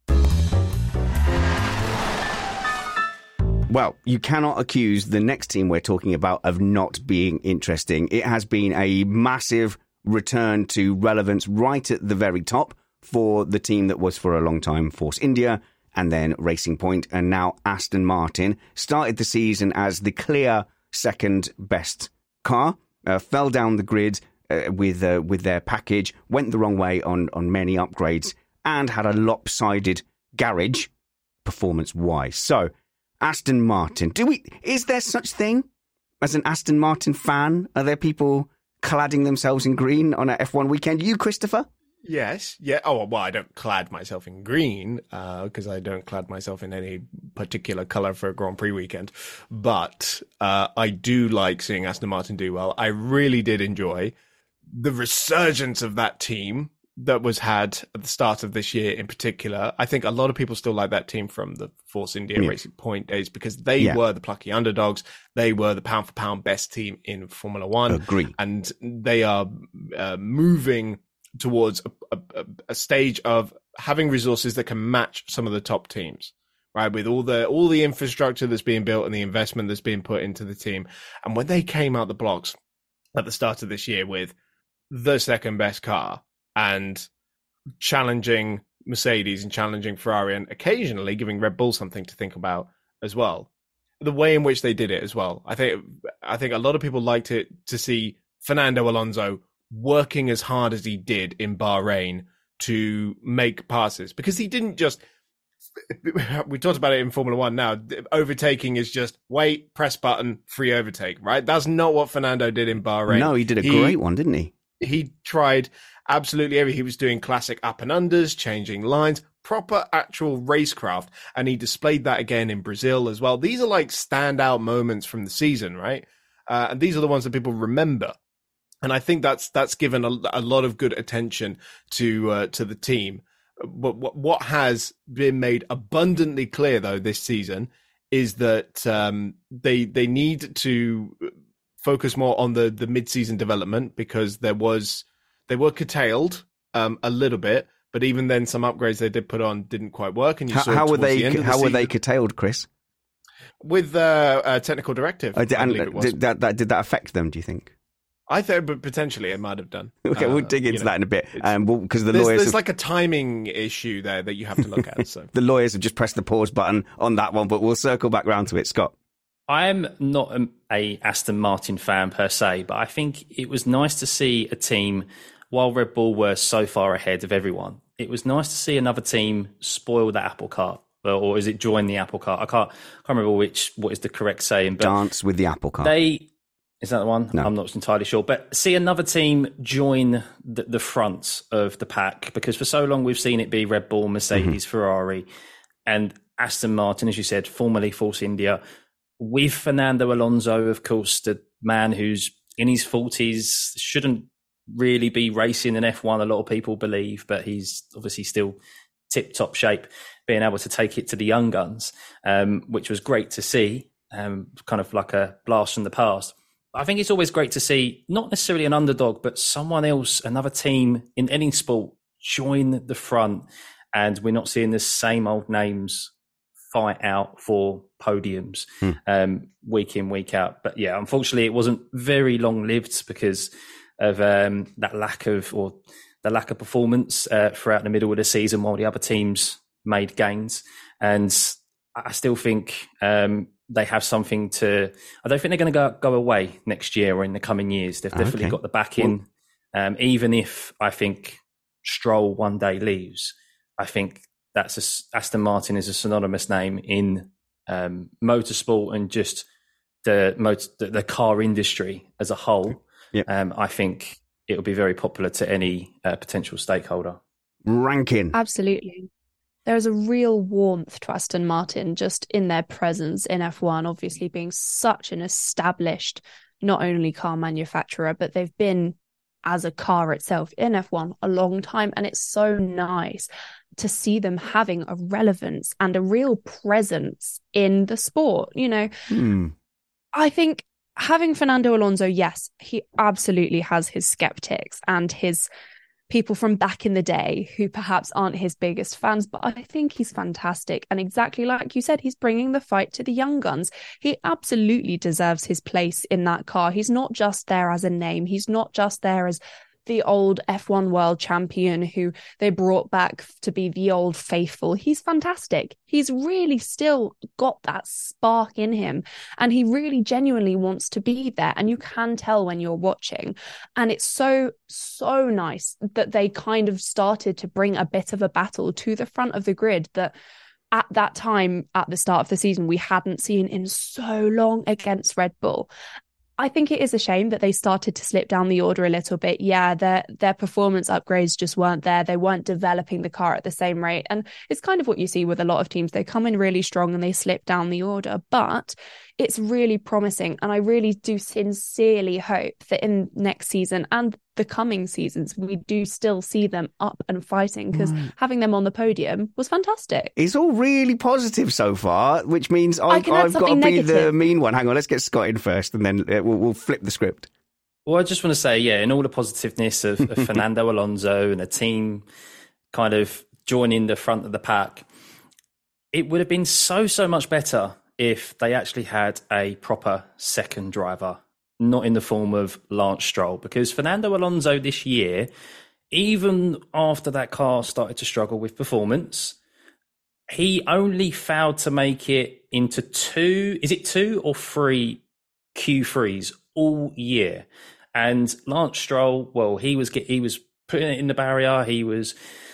Well, you cannot accuse the next team we're talking about of not being interesting. It has been a massive return to relevance right at the very top for the team that was for a long time Force India, and then Racing Point, and now Aston Martin. Started the season as the clear second best car, uh, fell down the grid uh, with uh, with their package, went the wrong way on, on many upgrades, and had a lopsided garage performance-wise. So, Aston Martin, do we? Is there such thing as an Aston Martin fan? Are there people cladding themselves in green on a F one weekend? You, Christopher? Yes. Yeah. Oh, well, I don't clad myself in green because uh, I don't clad myself in any particular colour for a Grand Prix weekend. But uh, I do like seeing Aston Martin do well. I really did enjoy the resurgence of that team that was had at the start of this year in particular. I think a lot of people still like that team from the Force India yeah. Racing Point days because they yeah. were the plucky underdogs. They were the pound for pound best team in Formula One. Agree. And they are uh, moving towards a, a, a stage of having resources that can match some of the top teams, right? With all the all the infrastructure that's being built and the investment that's being put into the team. And when they came out the blocks at the start of this year with the second best car and challenging Mercedes and challenging Ferrari and occasionally giving Red Bull something to think about as well, the way in which they did it as well. I think I think a lot of people liked it to see Fernando Alonso working as hard as he did in Bahrain to make passes, because he didn't just, we talked about it in Formula One now, overtaking is just wait, press button, free overtake, right? That's not what Fernando did in Bahrain. No, he did a he, great one, didn't he? He tried absolutely everything. He was doing classic up and unders, changing lines, proper actual racecraft, and he displayed that again in Brazil as well. These are like standout moments from the season, right? Uh, and these are the ones that people remember. And I think that's that's given a, a lot of good attention to uh, to the team. But what, what has been made abundantly clear, though, this season is that um, they they need to focus more on the, the mid-season development, because there was they were curtailed um, a little bit. But even then, some upgrades they did put on didn't quite work. And you how, saw how were they the how the were they curtailed, Chris? With uh, a technical directive. Oh, did, I and, believe it was. Did that, that did that affect them? Do you think? I think, but potentially it might have done. Okay, uh, we'll dig into you know, that in a bit. Um, because the there's, lawyers there's have, like a timing issue there that you have to look at. So the lawyers have just pressed the pause button on that one, but we'll circle back round to it. Scott, I'm not a, a Aston Martin fan per se, but I think it was nice to see a team, while Red Bull were so far ahead of everyone, it was nice to see another team spoil that apple cart. Or is it join the apple cart? I can't, can't remember which what is the correct saying. But dance with the apple cart. They is that the one? No. I'm not entirely sure. But see another team join the, the front of the pack, because for so long we've seen it be Red Bull, Mercedes, mm-hmm. Ferrari, and Aston Martin, as you said, formerly Force India, with Fernando Alonso, of course, the man who's in his forties, shouldn't really be racing in F one. A lot of people believe, but he's obviously still tip-top shape, being able to take it to the young guns, um, which was great to see, um, kind of like a blast from the past. I think it's always great to see, not necessarily an underdog, but someone else, another team in any sport, join the front, and we're not seeing the same old names fight out for podiums hmm. um, week in, week out. But yeah, unfortunately, it wasn't very long-lived because of um, that lack of, or the lack of performance uh, throughout the middle of the season, while the other teams made gains. And I still think um, they have something to, I don't think they're going to go, go away next year or in the coming years. They've definitely okay. got the backing. Um, even if I think Stroll one day leaves, I think that's a, Aston Martin is a synonymous name in um, motorsport and just the, motor, the the car industry as a whole. Yeah. Um, I think it'll be very popular to any uh, potential stakeholder. Ranking. Absolutely. There is a real warmth to Aston Martin just in their presence in F one, obviously being such an established, not only car manufacturer, but they've been as a car itself in F one a long time. And it's so nice to see them having a relevance and a real presence in the sport. You know, hmm. I think having Fernando Alonso, yes, he absolutely has his skeptics and his people from back in the day who perhaps aren't his biggest fans, but I think he's fantastic. And exactly like you said, he's bringing the fight to the young guns. He absolutely deserves his place in that car. He's not just there as a name. He's not just there as the old F one world champion who they brought back to be the old faithful. He's fantastic. He's really still got that spark in him, and he really genuinely wants to be there. And you can tell when you're watching. And it's so, so nice that they kind of started to bring a bit of a battle to the front of the grid that at that time, at the start of the season, we hadn't seen in so long against Red Bull. I think it is a shame that they started to slip down the order a little bit. Yeah, their their performance upgrades just weren't there. They weren't developing the car at the same rate. And it's kind of what you see with a lot of teams. They come in really strong and they slip down the order. But it's really promising. And I really do sincerely hope that in next season and the coming seasons, we do still see them up and fighting, because right. having them on the podium was fantastic. It's all really positive so far, which means I've, I've got to be negative. the mean one. Hang on, let's get Scott in first, and then we'll, we'll flip the script. Well, I just want to say, yeah, in all the positiveness of, of Fernando Alonso and the team kind of joining the front of the pack, it would have been so, so much better if they actually had a proper second driver, not in the form of Lance Stroll, because Fernando Alonso this year, even after that car started to struggle with performance, he only failed to make it into two, is it two or three Q threes all year? And Lance Stroll, well, he was he was putting it in the barrier, he was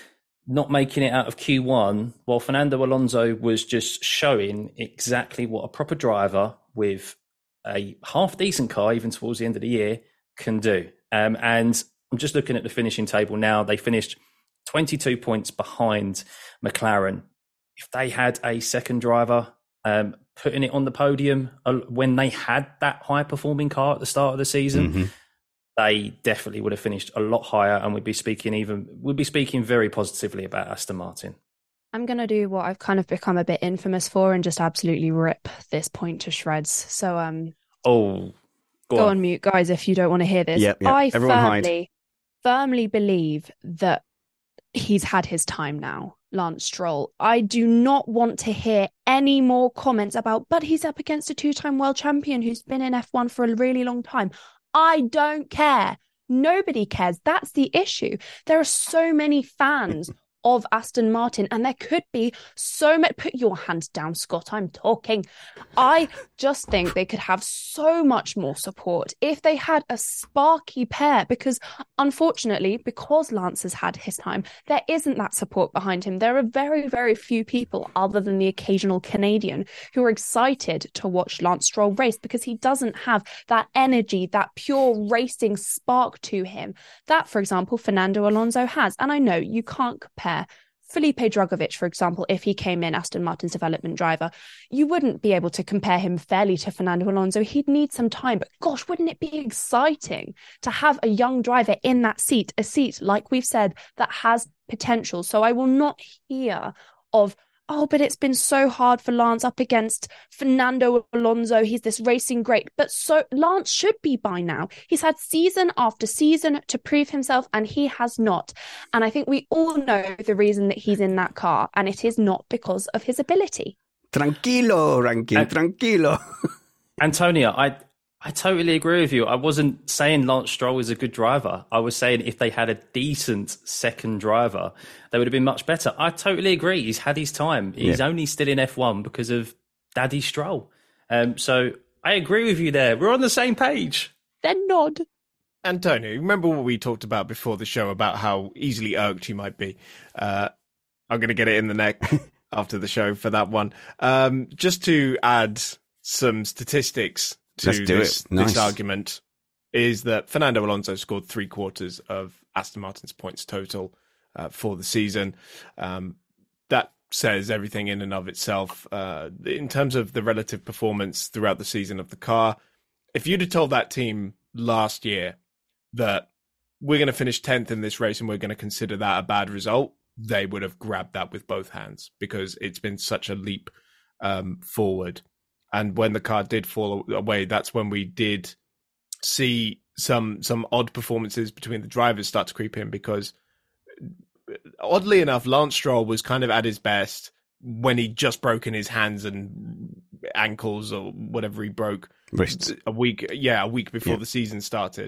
not making it out of Q one, while Fernando Alonso was just showing exactly what a proper driver with a half-decent car, even towards the end of the year, can do. Um, and I'm just looking at the finishing table now. They finished twenty-two points behind McLaren. If they had a second driver um, putting it on the podium uh, when they had that high-performing car at the start of the season, mm-hmm. they definitely would have finished a lot higher, and we'd be speaking even we'd be speaking very positively about Aston Martin. I'm going to do what I've kind of become a bit infamous for and just absolutely rip this point to shreds. So, um, oh, go, go on. on mute, guys, if you don't want to hear this. Yep, yep. I Everyone firmly, hide. firmly believe that he's had his time now, Lance Stroll. I do not want to hear any more comments about, but he's up against a two-time world champion who's been in F one for a really long time. I don't care. Nobody cares. That's the issue. There are so many fans of Aston Martin, and there could be so much. Put your hand down, Scott. I'm talking. I just think they could have so much more support if they had a sparky pair, because unfortunately, because Lance has had his time, there isn't that support behind him. There are very, very few people, other than the occasional Canadian, who are excited to watch Lance Stroll race, because he doesn't have that energy, that pure racing spark to him that, for example, Fernando Alonso has. And I know you can't compare Felipe Drugovich, for example, if he came in Aston Martin's development driver, you wouldn't be able to compare him fairly to Fernando Alonso. He'd need some time, but gosh, wouldn't it be exciting to have a young driver in that seat, a seat, like we've said, that has potential. So I will not hear of, oh, but it's been so hard for Lance up against Fernando Alonso. He's this racing great. But so Lance should be by now. He's had season after season to prove himself, and he has not. And I think we all know the reason that he's in that car, and it is not because of his ability. Tranquilo, Rankin, uh, tranquilo. Antonia, I I totally agree with you. I wasn't saying Lance Stroll is a good driver. I was saying if they had a decent second driver, they would have been much better. I totally agree. He's had his time. He's yeah. only still in F one because of Daddy Stroll. Um, so I agree with you there. We're on the same page. Then nod. Antonio, remember what we talked about before the show about how easily irked you might be? Uh, I'm going to get it in the neck after the show for that one. Um, just to add some statistics to Let's do this, it. Nice. this argument, is that Fernando Alonso scored three quarters of Aston Martin's points total uh, for the season. Um, that says everything in and of itself. Uh, in terms of the relative performance throughout the season of the car, if you'd have told that team last year that we're going to finish tenth in this race and we're going to consider that a bad result, they would have grabbed that with both hands, because it's been such a leap um, forward. And when the car did fall away, that's when we did see some some odd performances between the drivers start to creep in, because oddly enough, Lance Stroll was kind of at his best when he'd just broken his hands and ankles or whatever he broke. Wrists. A week, yeah, a week before yeah. the season started.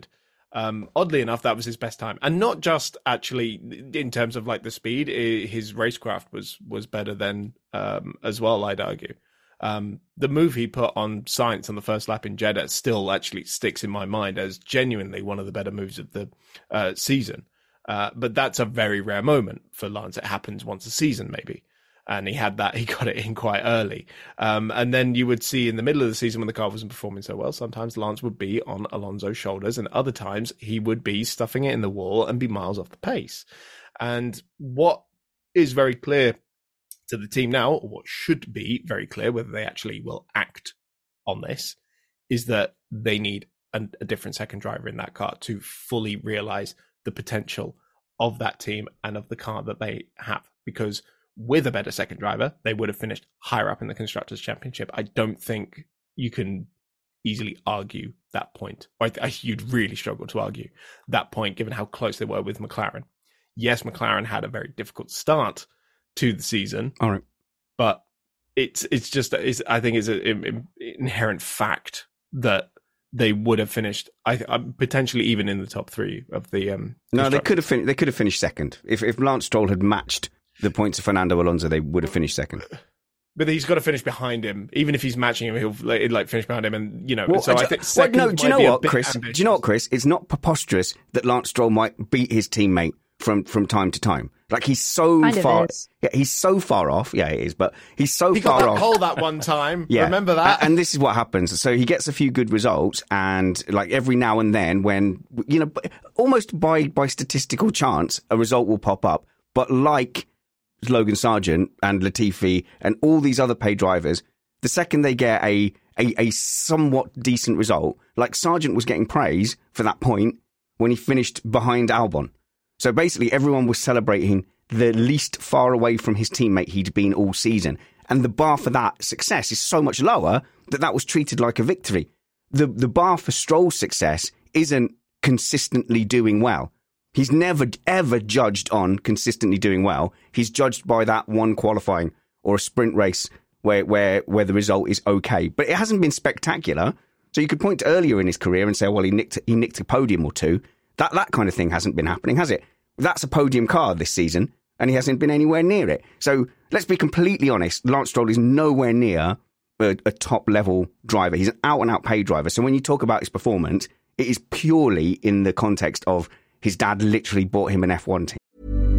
Um, oddly enough, that was his best time, and not just actually in terms of like the speed. His racecraft was was better than um, as well. I'd argue. Um, the move he put on Sainz on the first lap in Jeddah still actually sticks in my mind as genuinely one of the better moves of the uh, season. Uh, but that's a very rare moment for Lance. It happens once a season, maybe. And he had that, he got it in quite early. Um, and then you would see in the middle of the season when the car wasn't performing so well, sometimes Lance would be on Alonso's shoulders, and other times he would be stuffing it in the wall and be miles off the pace. And what is very clear to the team now, or what should be very clear, whether they actually will act on this, is that they need a, a different second driver in that car to fully realize the potential of that team and of the car that they have. Because with a better second driver, they would have finished higher up in the Constructors' Championship. I don't think you can easily argue that point. Or you'd really struggle to argue that point, given how close they were with McLaren. Yes, McLaren had a very difficult start to the season. All right. But it's it's just, it's, I think it's an inherent fact that they would have finished, I potentially even in the top three of the. Um, no, they could have fin- they could have finished second if if Lance Stroll had matched the points of Fernando Alonso. They would have finished second. But he's got to finish behind him. Even if he's matching him, he'll like, like finish behind him, and you know. Well, so I, I think. Well, no, do you know what, Chris? Ambitious. Do you know what, Chris? It's not preposterous that Lance Stroll might beat his teammate from from time to time. Like he's so kind far. Yeah, he's so far off. Yeah, it is, but he's so he far got that off. pole that one time. Yeah. Remember that? And this is what happens. So he gets a few good results, and like every now and then, when you know, almost by by statistical chance, a result will pop up. But like Logan Sargent and Latifi and all these other paid drivers, the second they get a, a a somewhat decent result, like Sargent was getting praise for that point when he finished behind Albon. So basically everyone was celebrating the least far away from his teammate he'd been all season. And the bar for that success is so much lower that that was treated like a victory. The the bar for Stroll's success isn't consistently doing well. He's never, ever judged on consistently doing well. He's judged by that one qualifying or a sprint race where, where, where the result is okay. But it hasn't been spectacular. So you could point to earlier in his career and say, well, he nicked, he nicked a podium or two. That, that kind of thing hasn't been happening, has it? That's a podium car this season, and he hasn't been anywhere near it. So let's be completely honest. Lance Stroll is nowhere near a, a top-level driver. He's an out-and-out paid driver. So when you talk about his performance, it is purely in the context of his dad literally bought him an F one team.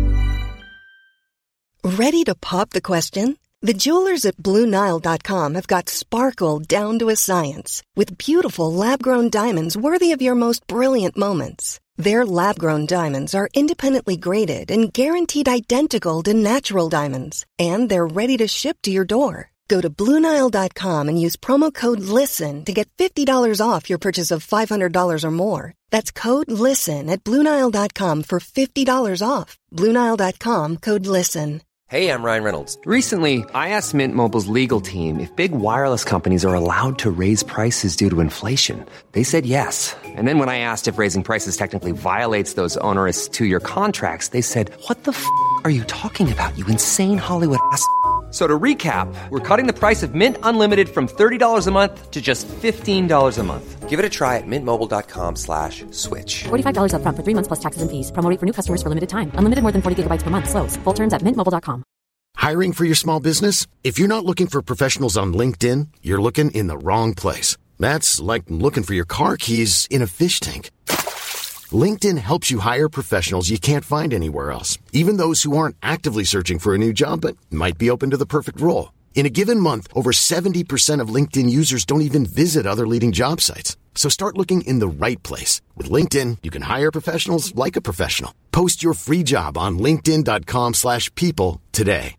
Ready to pop the question? The jewelers at Blue Nile dot com have got sparkle down to a science with beautiful lab-grown diamonds worthy of your most brilliant moments. Their lab-grown diamonds are independently graded and guaranteed identical to natural diamonds, and they're ready to ship to your door. Go to Blue Nile dot com and use promo code LISTEN to get fifty dollars off your purchase of five hundred dollars or more. That's code LISTEN at Blue Nile dot com for fifty dollars off. Blue Nile dot com, code LISTEN. Hey, I'm Ryan Reynolds. Recently, I asked Mint Mobile's legal team if big wireless companies are allowed to raise prices due to inflation. They said yes. And then when I asked if raising prices technically violates those onerous two-year contracts, they said, what the f*** are you talking about, you insane Hollywood ass f- So to recap, we're cutting the price of Mint Unlimited from thirty dollars a month to just fifteen dollars a month. Give it a try at mintmobile.com slash switch. forty-five dollars up front for three months plus taxes and fees. Promo rate for new customers for limited time. Unlimited more than forty gigabytes per month. Slows full terms at mint mobile dot com. Hiring for your small business? If you're not looking for professionals on LinkedIn, you're looking in the wrong place. That's like looking for your car keys in a fish tank. LinkedIn helps you hire professionals you can't find anywhere else, even those who aren't actively searching for a new job but might be open to the perfect role. In a given month, over seventy percent of LinkedIn users don't even visit other leading job sites. So start looking in the right place. With LinkedIn, you can hire professionals like a professional. Post your free job on linkedin.com slash people today.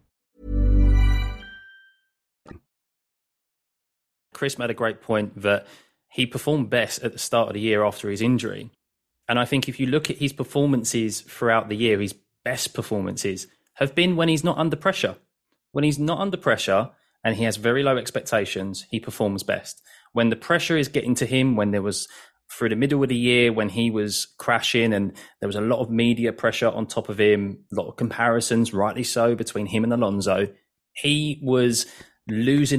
Chris made a great point that he performed best at the start of the year after his injury. And I think if you look at his performances throughout the year, his best performances have been when he's not under pressure. When he's not under pressure and he has very low expectations, he performs best. When the pressure is getting to him, when there was through the middle of the year, when he was crashing and there was a lot of media pressure on top of him, a lot of comparisons, rightly so, between him and Alonso, he was losing it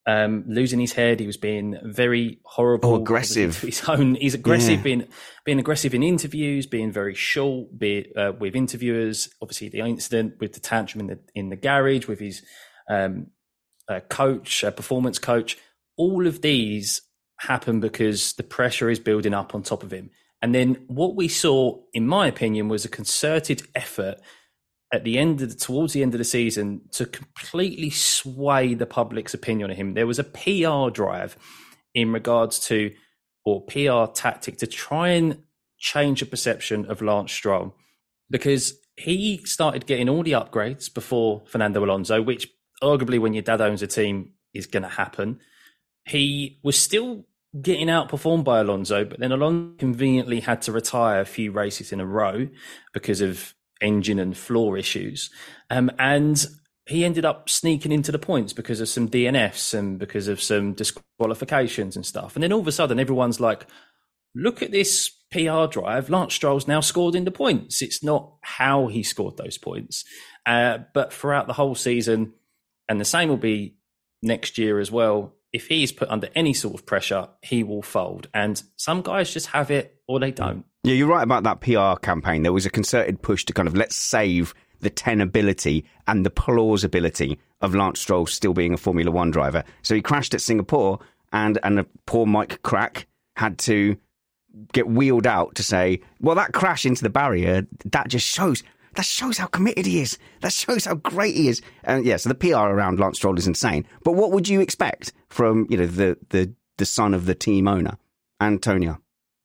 um, losing his head. He was being very horrible. Oh, aggressive. His own, he's aggressive, yeah. being being aggressive in interviews, being very short, be uh, with interviewers. Obviously, the incident with the tantrum in the in the garage with his um, uh, coach, uh, performance coach. All of these happen because the pressure is building up on top of him. And then what we saw, in my opinion, was a concerted effort at the end of the, towards the end of the season to completely sway the public's opinion of him. There was a P R drive in regards to, or P R tactic to try and change the perception of Lance Stroll, because he started getting all the upgrades before Fernando Alonso, which arguably when your dad owns a team is going to happen. He was still getting outperformed by Alonso, but then Alonso conveniently had to retire a few races in a row because of engine and floor issues. Um, and he ended up sneaking into the points because of some D N Fs and because of some disqualifications and stuff. And then all of a sudden, everyone's like, look at this P R drive. Lance Stroll's now scored in the points. It's not how he scored those points. Uh, but throughout the whole season, and the same will be next year as well, if he's put under any sort of pressure, he will fold. And some guys just have it or they don't. Yeah, you're right about that P R campaign. There was a concerted push to kind of let's save the tenability and the plausibility of Lance Stroll still being a Formula One driver. So he crashed at Singapore, and, and a poor Mike Crack had to get wheeled out to say, well, that crash into the barrier, that just shows... That shows how committed he is. That shows how great he is. And yeah, so the P R around Lance Stroll is insane. But what would you expect from, you know, the the, the son of the team owner, Antonio?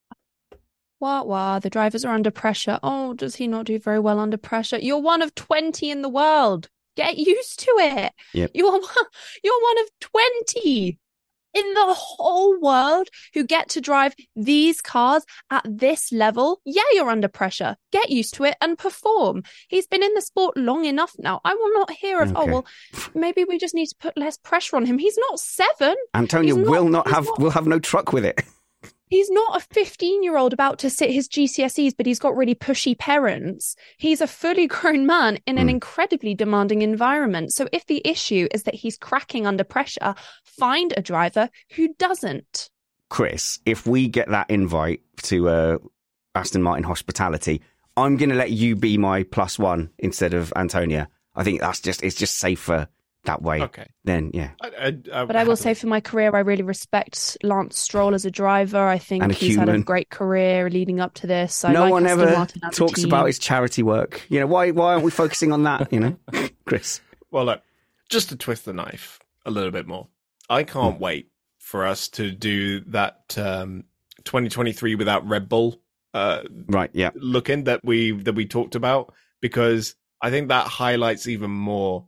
Wah, wah, the drivers are under pressure. Oh, does he not do very well under pressure? You're one of twenty in the world. Get used to it. Yep. You're one, you're one of twenty in the whole world who get to drive these cars at this level. Yeah, you're under pressure. Get used to it and perform. He's been in the sport long enough now. I will not hear of, okay. oh, well, maybe we just need to put less pressure on him. He's not seven. Antonio He's will not, not have not, will have no truck with it. He's not a fifteen-year-old about to sit his G C S Es, but he's got really pushy parents. He's a fully grown man in an mm. incredibly demanding environment. So if the issue is that he's cracking under pressure, find a driver who doesn't. Chris, if we get that invite to uh, Aston Martin hospitality, I'm going to let you be my plus one instead of Antonio. I think that's just it's just safer that way. Okay. Then, yeah. I, I, I, but I will say for my career, I really respect Lance Stroll as a driver. I think he's human. had a great career leading up to this. I no like one Aston ever Martin as a talks team. about his charity work. You know, why why aren't we focusing on that, you know, Chris? Well, look, just to twist the knife a little bit more, I can't mm. wait for us to do that um, twenty twenty-three without Red Bull uh, right, yeah. looking that we that we talked about, because I think that highlights even more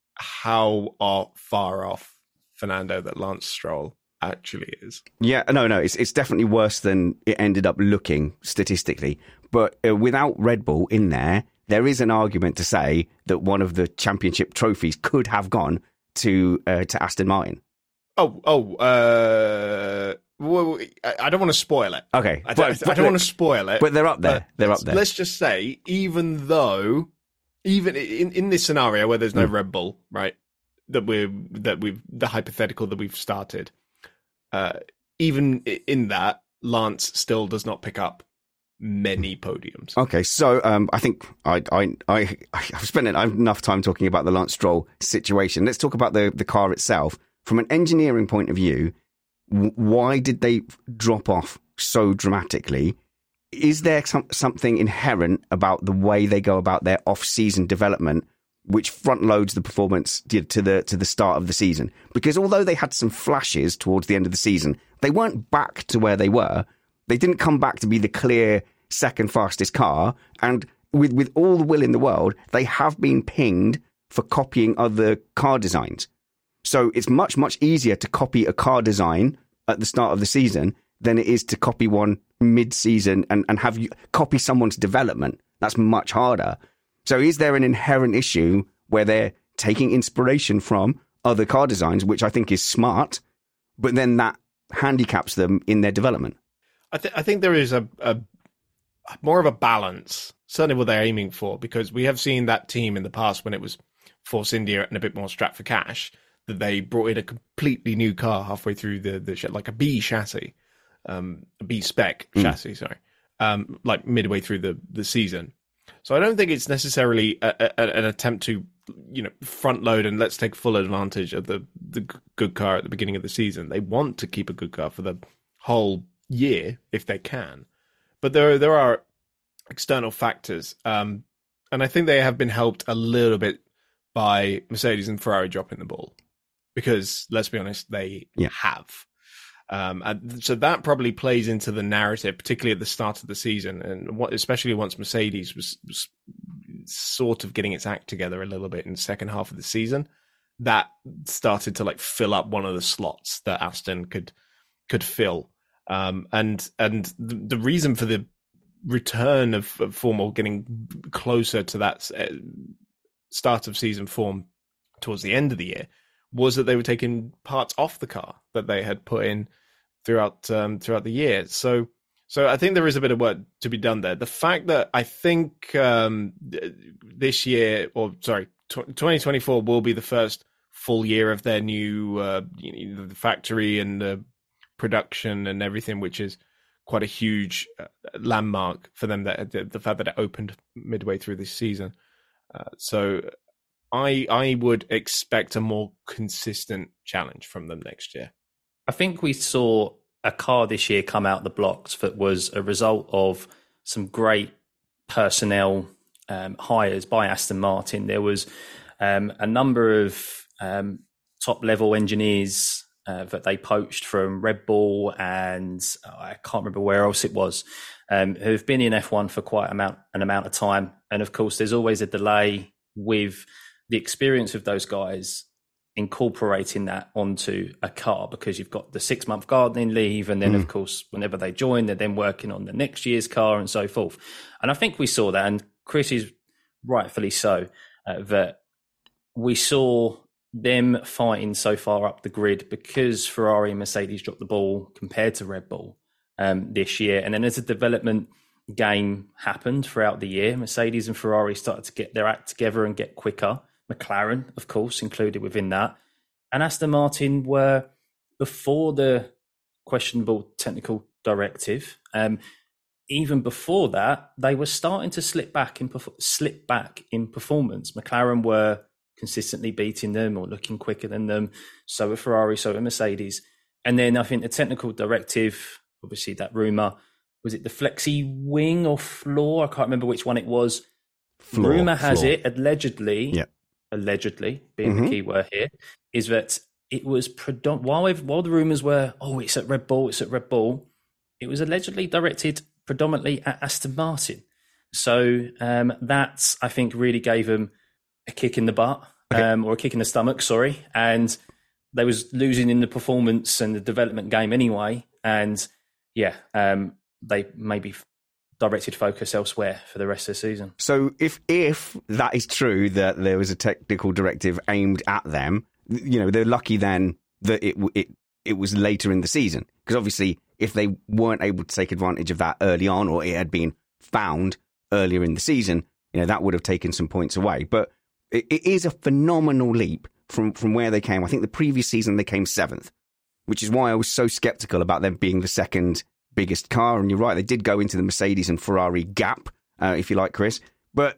how uh, far off Fernando that Lance Stroll actually is. Yeah, no, no, it's it's definitely worse than it ended up looking statistically. But uh, without Red Bull in there, there is an argument to say that one of the championship trophies could have gone to uh, to Aston Martin. Oh, oh, uh, well, I don't want to spoil it. Okay, I don't, but, I don't want to spoil it. But they're up there. They're up there. Let's just say, even though. Even in, in this scenario where there's no mm. Red Bull, right? That we're that we've the hypothetical that we've started. Uh, even in that, Lance still does not pick up many podiums. Okay, so um, I think I I I I've spent enough time talking about the Lance Stroll situation. Let's talk about the the car itself from an engineering point of view. W- why did they drop off so dramatically? Is there some, something inherent about the way they go about their off-season development, which front loads the performance to the to the start of the season? Because although they had some flashes towards the end of the season, they weren't back to where they were. They didn't come back to be the clear second fastest car. And with with all the will in the world, they have been pinged for copying other car designs. So it's much much easier to copy a car design at the start of the season than it is to copy one mid-season and, and have you copy someone's development. That's much harder. So is there an inherent issue where they're taking inspiration from other car designs, which I think is smart, but then that handicaps them in their development? I, th- I think there is a, a more of a balance, certainly what they're aiming for, because we have seen that team in the past when it was Force India and a bit more strapped for cash. that they brought in a completely new car halfway through the the sh- like a B chassis, um, a B spec mm. chassis, sorry, um, like midway through the the season. So I don't think it's necessarily a, a, an attempt to, you know, front load and let's take full advantage of the the good car at the beginning of the season. They want to keep a good car for the whole year if they can, but there there are external factors, um, and I think they have been helped a little bit by Mercedes and Ferrari dropping the ball, because let's be honest, they yeah. have. Um, and so that probably plays into the narrative, particularly at the start of the season, and what, especially once Mercedes was, was sort of getting its act together a little bit in the second half of the season, that started to like fill up one of the slots that Aston could could fill. Um, and and the, the reason for the return of, of form, or getting closer to that uh, start of season form towards the end of the year, was that they were taking parts off the car that they had put in throughout um, throughout the year. So, so I think there is a bit of work to be done there. The fact that I think um, this year, or sorry, twenty twenty-four will be the first full year of their new uh, you know, the factory and the production and everything, which is quite a huge uh, landmark for them. That the, the fact that it opened midway through this season, uh, so. I I would expect a more consistent challenge from them next year. I think we saw a car this year come out the blocks that was a result of some great personnel um, hires by Aston Martin. There was um, a number of um, top-level engineers uh, that they poached from Red Bull and oh, I can't remember where else it was, um, who've been in F one for quite amount, an amount of time. And, of course, there's always a delay with the experience of those guys incorporating that onto a car, because you've got the six month gardening leave. And then mm. of course, whenever they join, they're then working on the next year's car and so forth. And I think we saw that, and Chris is rightfully so, uh, that we saw them fighting so far up the grid because Ferrari and Mercedes dropped the ball compared to Red Bull um, this year. And then as a development game happened throughout the year, Mercedes and Ferrari started to get their act together and get quicker. McLaren, of course, included within that. And Aston Martin were, before the questionable technical directive, um, even before that, they were starting to slip back in slip back in performance. McLaren were consistently beating them or looking quicker than them. So were Ferrari, so were Mercedes. And then I think the technical directive, obviously that rumour, was it the flexi wing or floor? I can't remember which one it was. Floor, rumour has floor. it, allegedly, yeah. allegedly being mm-hmm. the key word here, is that it was predom- while we've, while the rumours were, oh, it's at Red Bull, it's at Red Bull, it was allegedly directed predominantly at Aston Martin. So um, that, I think, really gave them a kick in the butt, okay. um, or a kick in the stomach, sorry. And they was losing in the performance and the development game anyway. And yeah, um, they maybe directed focus elsewhere for the rest of the season. So if if that is true, that there was a technical directive aimed at them, you know, they're lucky then that it it it was later in the season, because obviously if they weren't able to take advantage of that early on, or it had been found earlier in the season, you know, that would have taken some points away. But it, it is a phenomenal leap from from where they came. I think the previous season they came seventh, which is why I was so skeptical about them being the second biggest car. And you're right, they did go into the Mercedes and Ferrari gap, uh, if you like, Chris. But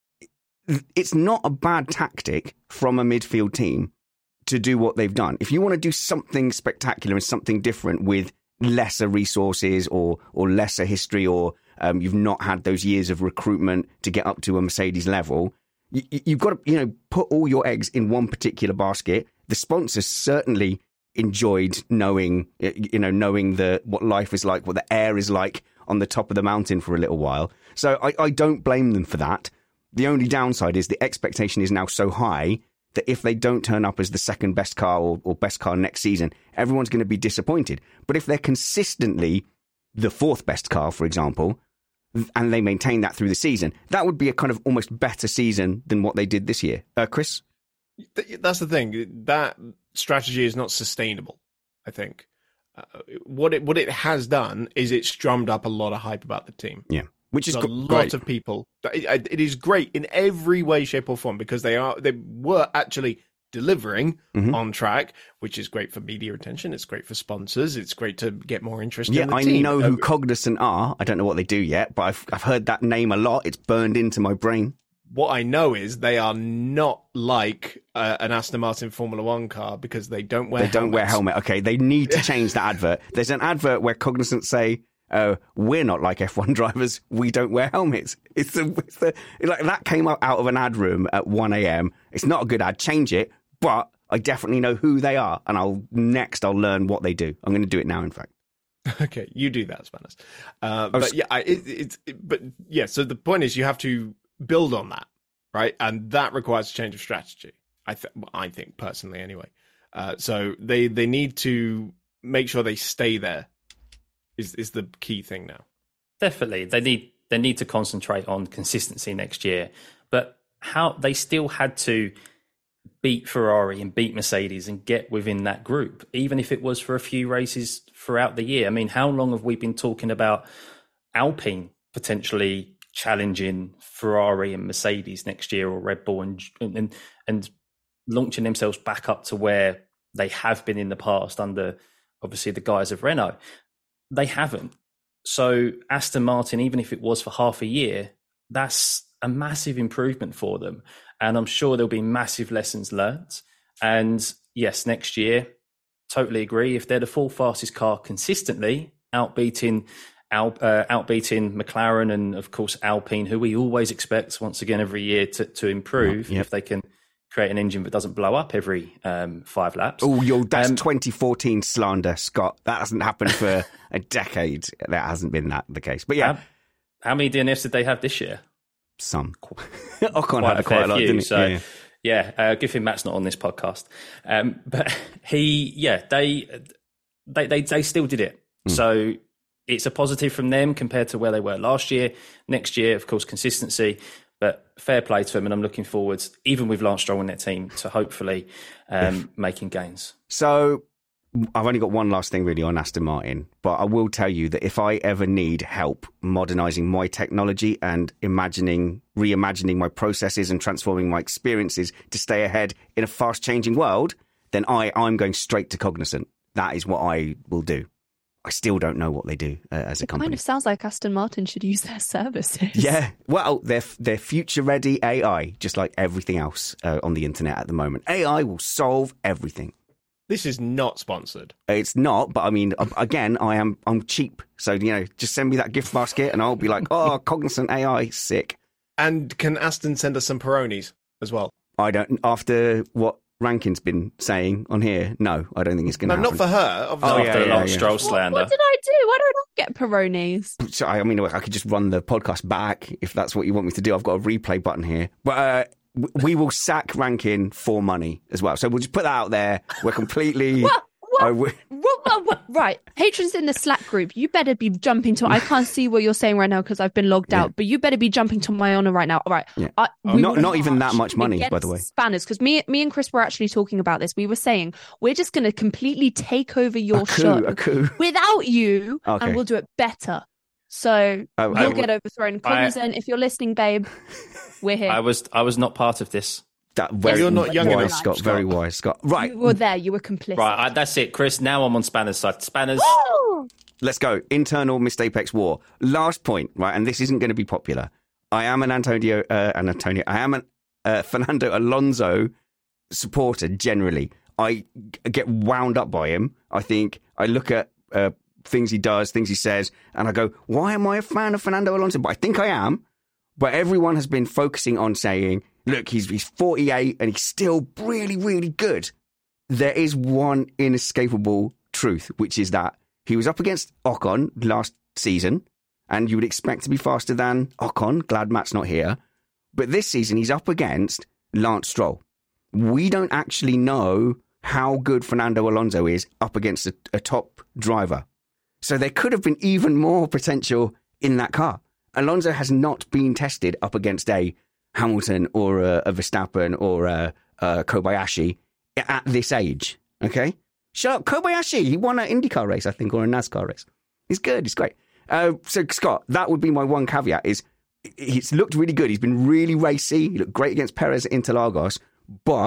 it's not a bad tactic from a midfield team to do what they've done. If you want to do something spectacular and something different with lesser resources or or lesser history, or um, you've not had those years of recruitment to get up to a Mercedes level, you, you've got to, you know, put all your eggs in one particular basket. The sponsors certainly enjoyed knowing, you know, knowing the what life is like, what the air is like on the top of the mountain for a little while. So I, I don't blame them for that. The only downside is the expectation is now so high that if they don't turn up as the second best car or, or best car next season, everyone's going to be disappointed. But if they're consistently the fourth best car, for example, and they maintain that through the season, that would be a kind of almost better season than what they did this year. Uh, Chris? That's the thing. That strategy is not sustainable, I think. Uh, what it what it has done is it's drummed up a lot of hype about the team. Yeah, which is a gr- lot great. of people. It, it is great in every way, shape, or form, because they are they were actually delivering Mm-hmm. on track, which is great for media attention. It's great for sponsors. It's great to get more interest Yeah, in the I team. know who Uh, Cognizant are. I don't know what they do yet, but I've I've heard that name a lot. It's burned into my brain. What I know is they are not like uh, an Aston Martin Formula One car because they don't wear They don't wear helmet. Okay, they need to change the advert. There's an advert where Cognizant say, uh, "We're not like F one drivers. We don't wear helmets." It's the, it's the like that came out out of an ad room at one a.m. It's not a good ad. Change it, but I definitely know who they are, and I'll next I'll learn what they do. I'm going to do it now. In fact. Okay, you do that, Spanners. Uh, but yeah, I, it, it's it, but yeah. So the point is, you have to build on that, right? And that requires a change of strategy. I th- I think personally, anyway. Uh, so they they need to make sure they stay there. Is is the key thing now? Definitely, they need they need to concentrate on consistency next year. But how they still had to beat Ferrari and beat Mercedes and get within that group, even if it was for a few races throughout the year. I mean, how long have we been talking about Alpine potentially challenging Ferrari and Mercedes next year, or Red Bull, and and and launching themselves back up to where they have been in the past under obviously the guise of Renault? They haven't. So Aston Martin, even if it was for half a year, that's a massive improvement for them. And I'm sure there'll be massive lessons learnt. And yes, next year, totally agree. If they're the fourth fastest car consistently, outbeating Al, uh, outbeating McLaren and, of course, Alpine, who we always expect, once again, every year to, to improve, Yep. if they can create an engine that doesn't blow up every um, five laps. Oh, yo, that's Um, twenty fourteen slander, Scott. That hasn't happened for a decade. That hasn't been that the case. But yeah, How, how many D N Fs did they have this year? some. Ocon Quite had a quite fair a lot, few. didn't he? So, Yeah. yeah, uh, good thing Matt's not on this podcast. Um, but he, yeah, they, they, they, they still did it. Mm. So it's a positive from them compared to where they were last year. Next year, of course, consistency. But fair play to them, and I'm looking forward, even with Lance Stroll in their team, to hopefully um, making gains. So I've only got one last thing really on Aston Martin, but I will tell you that if I ever need help modernising my technology and imagining, reimagining my processes and transforming my experiences to stay ahead in a fast-changing world, then I, I'm going straight to Cognizant. That is what I will do. I still don't know what they do uh, as a It company. kind of sounds like Aston Martin should use their services. Yeah, well, they're they're future-ready A I, just like everything else uh, on the internet at the moment. A I will solve everything. This is not sponsored. It's not, but I mean, uh, again, I am I'm cheap, so you know, just send me that gift basket, and I'll be like, oh, Cognizant A I, sick. And can Aston send us some Peronis as well? I don't. After what Rankin's been saying on here, no, I don't think it's going to No, happen. not for her. Obviously. Oh, After yeah, the yeah, Lance yeah. Stroll What, slander. what did I do? Why don't I get Peronis? So, I mean, I could just run the podcast back if that's what you want me to do. I've got a replay button here. But uh, w- we will sack Rankin for money as well. So we'll just put that out there. We're completely... What? What? I w- What, what, what? Right, patrons in the Slack group, you better be jumping to. I can't see what you're saying right now because I've been logged Yeah. out. But you better be jumping to my honor right now. All right, Yeah. I, Oh, we not- will not even that march much money, by the against way. Spanners, because me, me and Chris were actually talking about this. We were saying we're just going to completely take over your a coup, show a coup. without you, Okay. and we'll do it better. So Oh, you'll I- get overthrown. I- Cognizant, if you're listening, babe, we're here. I was I was not part of this. That very you're not young wise, enough, Scott. Scott. Very wise, Scott. Right, You were there. You were complicit. Right, I, that's it, Chris. Now I'm on Spanner's side. Spanners. Oh! let's go. Internal Missed Apex war. Last point, right? And this isn't going to be popular. I am an Antonio, uh, an Antonio. I am an uh, Fernando Alonso supporter. Generally, I g- get wound up by him. I think I look at uh, things he does, things he says, and I go, "Why am I a fan of Fernando Alonso?" But I think I am. But everyone has been focusing on saying, "Look, he's he's forty-eight and he's still really, really good." There is one inescapable truth, which is that he was up against Ocon last season, and you would expect to be faster than Ocon. Glad Matt's not here. But this season, he's up against Lance Stroll. We don't actually know how good Fernando Alonso is up against a, a top driver. So there could have been even more potential in that car. Alonso has not been tested up against a Hamilton or a, a Verstappen or a, a Kobayashi at this age, okay? Shut up. Kobayashi, he won an IndyCar race, I think, or a NASCAR race. He's good. He's great. Uh, so, Scott, that would be my one caveat is he's looked really good. He's been really racy. He looked great against Perez at Interlagos. But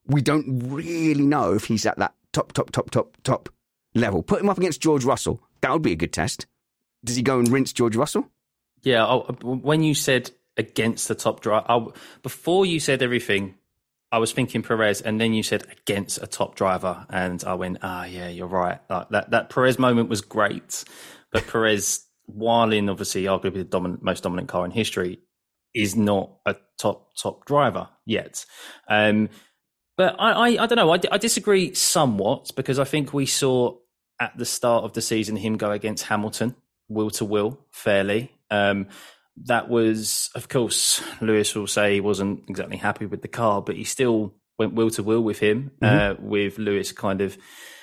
we don't really know if he's at that top, top, top, top, top level. Put him up against George Russell. That would be a good test. Does he go and rinse George Russell? Yeah, I, when you said against the top driver, before you said everything, I was thinking Perez, and then you said against a top driver, and I went, ah, yeah, you're right. Like that, that Perez moment was great, but Perez, while in obviously arguably the dominant, most dominant car in history, is not a top, top driver yet. Um, but I, I, I don't know, I, I disagree somewhat, because I think we saw at the start of the season him go against Hamilton, will to will, fairly. Um, That was, of course, Lewis will say he wasn't exactly happy with the car, but he still went wheel to wheel with him, mm-hmm. uh, with Lewis kind of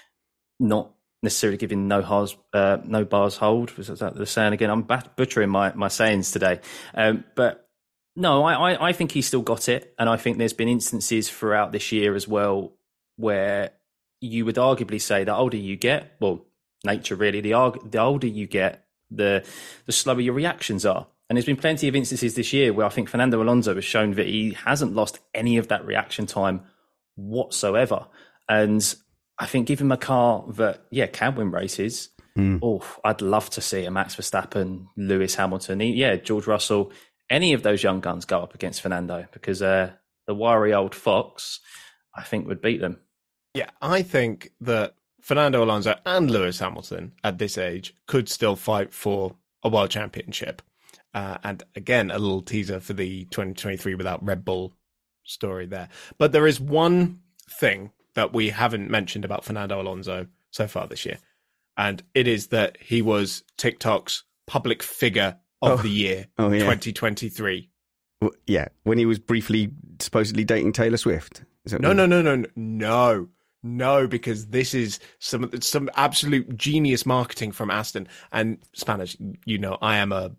not necessarily giving no bars, uh, no bars hold. Was that the saying again? I'm butchering my, my sayings today. Um, but no, I, I, I think he still got it. And I think there's been instances throughout this year as well where you would arguably say the older you get, well, nature really, the, the older you get, the the slower your reactions are. And there's been plenty of instances this year where I think Fernando Alonso has shown that he hasn't lost any of that reaction time whatsoever. And I think give him a car that, yeah, can win races. Mm. Oh, I'd love to see a Max Verstappen, Lewis Hamilton, he, yeah, George Russell, any of those young guns go up against Fernando, because uh, the wiry old fox, I think, would beat them. Yeah, I think that Fernando Alonso and Lewis Hamilton at this age could still fight for a world championship. Uh, and again, a little teaser for the twenty twenty-three Without Red Bull story there. But there is one thing that we haven't mentioned about Fernando Alonso so far this year, and it is that he was TikTok's public figure of oh. the year, oh, yeah. twenty twenty-three. Well, yeah, when he was briefly supposedly dating Taylor Swift. Is that no, right? no, no, no, no, no. No, because this is some some absolute genius marketing from Aston. And Spanish, you know, I am a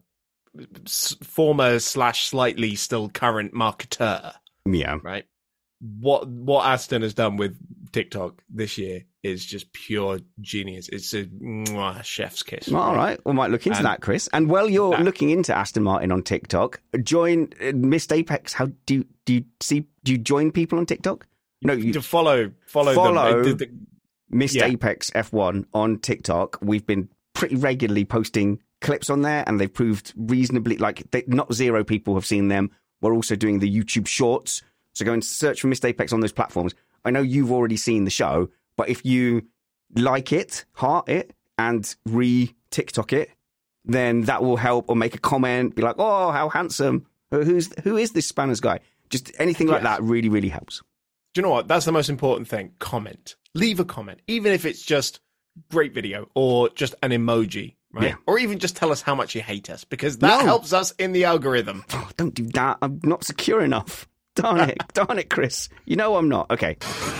former slash slightly still current marketer. Yeah. Right. What what Aston has done with TikTok this year is just pure genius. It's a mwah, chef's kiss. Well, all right. We might look into and that, Chris. And while you're that, looking into Aston Martin on TikTok, join uh, Missed Apex. How do you, do you see? Do you join people on TikTok? No, you to follow follow follow them. The, the, Missed yeah. Apex F one on TikTok. We've been pretty regularly posting clips on there, and they've proved reasonably, like, they, not zero people have seen them. We're also doing the YouTube Shorts, so go and search for Missed Apex on those platforms. I know you've already seen the show, but if you like it, heart it, and re-TikTok it, then that will help, or make a comment, be like, oh, how handsome, who's who is this Spanners guy? Just anything like yes. that really, really helps. Do you know what? That's the most important thing. Comment. Leave a comment, even if it's just great video or just an emoji, right? Yeah. Or even just tell us how much you hate us, because that no. helps us in the algorithm. Oh, don't do that. I'm not secure enough. Darn it. Darn it, Chris. You know I'm not. Okay.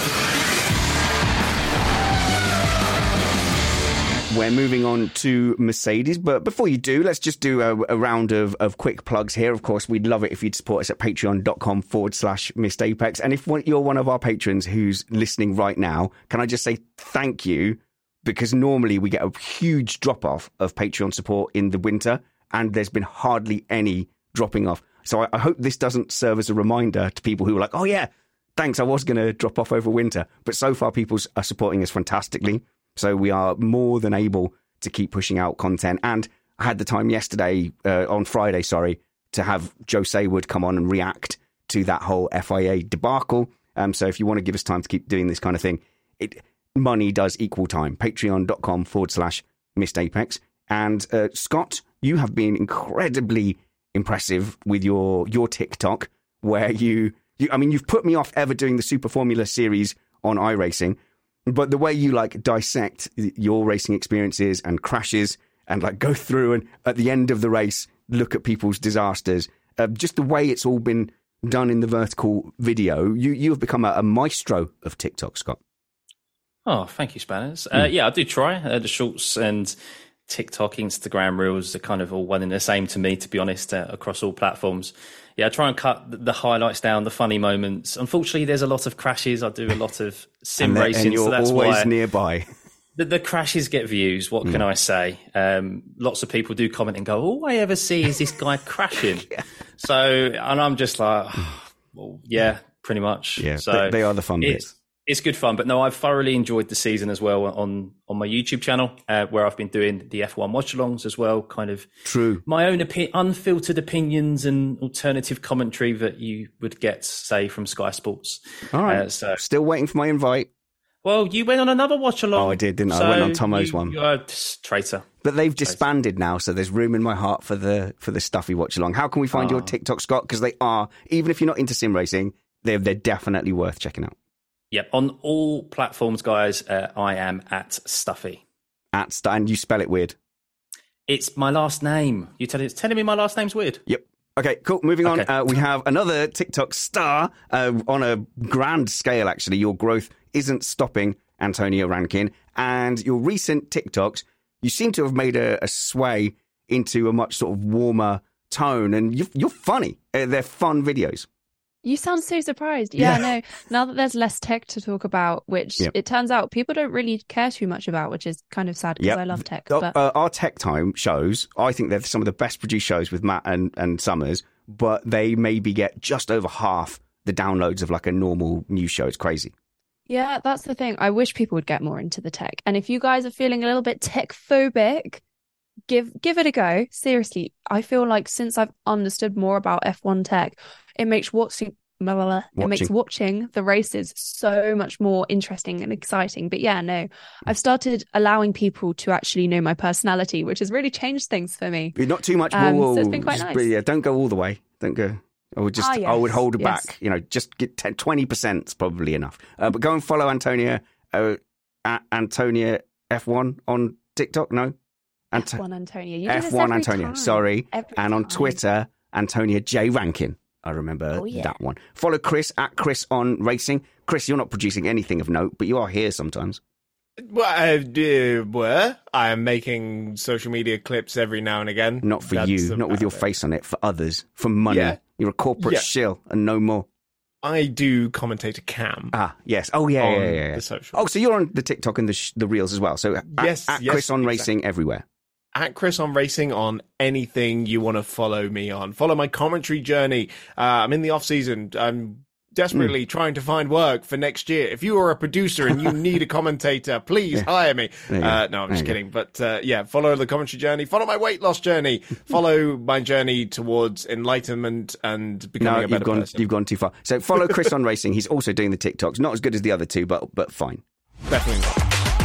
We're moving on to Mercedes, but before you do, let's just do a, a round of, of quick plugs here. Of course, we'd love it if you'd support us at patreon.com forward slash Missed Apex. And if you're one of our patrons who's listening right now, can I just say thank you? Because normally we get a huge drop-off of Patreon support in the winter, and there's been hardly any dropping off. So I, I hope this doesn't serve as a reminder to people who are like, oh yeah, thanks, I was going to drop off over winter. But so far, people are supporting us fantastically. So we are more than able to keep pushing out content. And I had the time yesterday, uh, on Friday, sorry, to have Joe Saywood come on and react to that whole F I A debacle. Um, so if you want to give us time to keep doing this kind of thing, it money does equal time. Patreon.com forward slash Missed Apex. And uh, Scott, you have been incredibly impressive with your your TikTok, where you, you, I mean, you've put me off ever doing the Super Formula series on iRacing. But the way you like dissect your racing experiences and crashes and like go through and at the end of the race, look at people's disasters, uh, just the way it's all been done in the vertical video, you, you have become a, a maestro of TikTok, Scott. Oh, thank you, Spanners. Mm. Uh, yeah, I do try. Uh, the shorts and TikTok, Instagram Reels are kind of all one and the same to me, to be honest, uh, across all platforms. Yeah, I try and cut the highlights down, the funny moments. Unfortunately, there's a lot of crashes. I do a lot of sim and racing, and you're so that's always why nearby. The, the crashes get views. What mm. can I say? Um, lots of people do comment and go, "All I ever see is this guy crashing." yeah. So, and I'm just like, oh, well, yeah, pretty much. Yeah, so they, they are the fun it's, bits. It's good fun, but no, I've thoroughly enjoyed the season as well on, on my YouTube channel, uh, where I've been doing the F one watch-alongs as well, kind of True. my own opi- unfiltered opinions and alternative commentary that you would get, say, from Sky Sports. All right, uh, so still waiting for my invite. Well, you went on another watch-along. Oh, I did, didn't I? So I went on Tomo's you, one. You're a traitor. But they've disbanded now, so there's room in my heart for the for the stuffy watch-along. How can we find Oh. your TikTok, Scott? Because they are, even if you're not into sim racing, they're, they're definitely worth checking out. Yep, on all platforms, guys, uh, I am at Stuffy. At St- and you spell it weird. It's my last name. You tell it's telling me my last name's weird. Yep. Okay, cool. Moving on. Okay. Uh, we have another TikTok star uh, on a grand scale, actually. Your growth isn't stopping, Antonio Rankin. And your recent TikToks, you seem to have made a, a sway into a much sort of warmer tone. And you're, you're funny. Uh, they're fun videos. You sound so surprised. Yeah, Yeah. no. Now that there's less tech to talk about, which Yep. it turns out people don't really care too much about, which is kind of sad because Yep. I love tech. Uh, But uh, our Tech Time shows, I think they're some of the best produced shows with Matt and, and Summers, but they maybe get just over half the downloads of like a normal news show. It's crazy. yeah, that's the thing. I wish people would get more into the tech. And if you guys are feeling a little bit tech phobic, give give it a go. Seriously, I feel like since I've understood more about F one tech, it makes watching blah, blah, blah, it makes Watching. watching the races so much more interesting and exciting. But yeah, no, I've started allowing people to actually know my personality, which has really changed things for me. But not too much. Um, whoa, so it's been quite just- nice. But yeah, don't go all the way. Don't go. I would just, Ah, I would yes, hold it yes. back. You know, just get ten, twenty percent is probably enough. Uh, but go and follow Antonia, uh, at Antonia F one on TikTok. No, Ant- F one Antonia. You do this F one every Antonia. time. Sorry, Every and on time. Twitter, Antonia J Rankin. I remember Oh, yeah. that one. Follow Chris at Chris on Racing. Chris, you're not producing anything of note, but you are here sometimes. Well, I do, were. I am making social media clips every now and again. Not for That's you, not with about your it. face on it, for others, for money. Yeah. You're a corporate Yeah. shill and no more. I do commentator cam. Ah, yes. Oh, yeah, On yeah, yeah, yeah. the socials. Oh, so you're on the TikTok and the sh- the Reels as well. So at, Yes, at yes, Chris on exactly. Racing everywhere. At Chris on Racing on anything you want to follow me on. Follow my commentary journey. Uh, I'm in the off season. I'm desperately trying to find work for next year. If you are a producer and you need a commentator, please Yeah. hire me. There you go. Uh, no, I'm There just you go. kidding. But uh, yeah, follow the commentary journey. Follow my weight loss journey. Follow my journey towards enlightenment and becoming No, a better you've gone person. you've gone too far. So follow Chris on Racing. He's also doing the TikToks. Not as good as the other two, but but fine. Definitely not.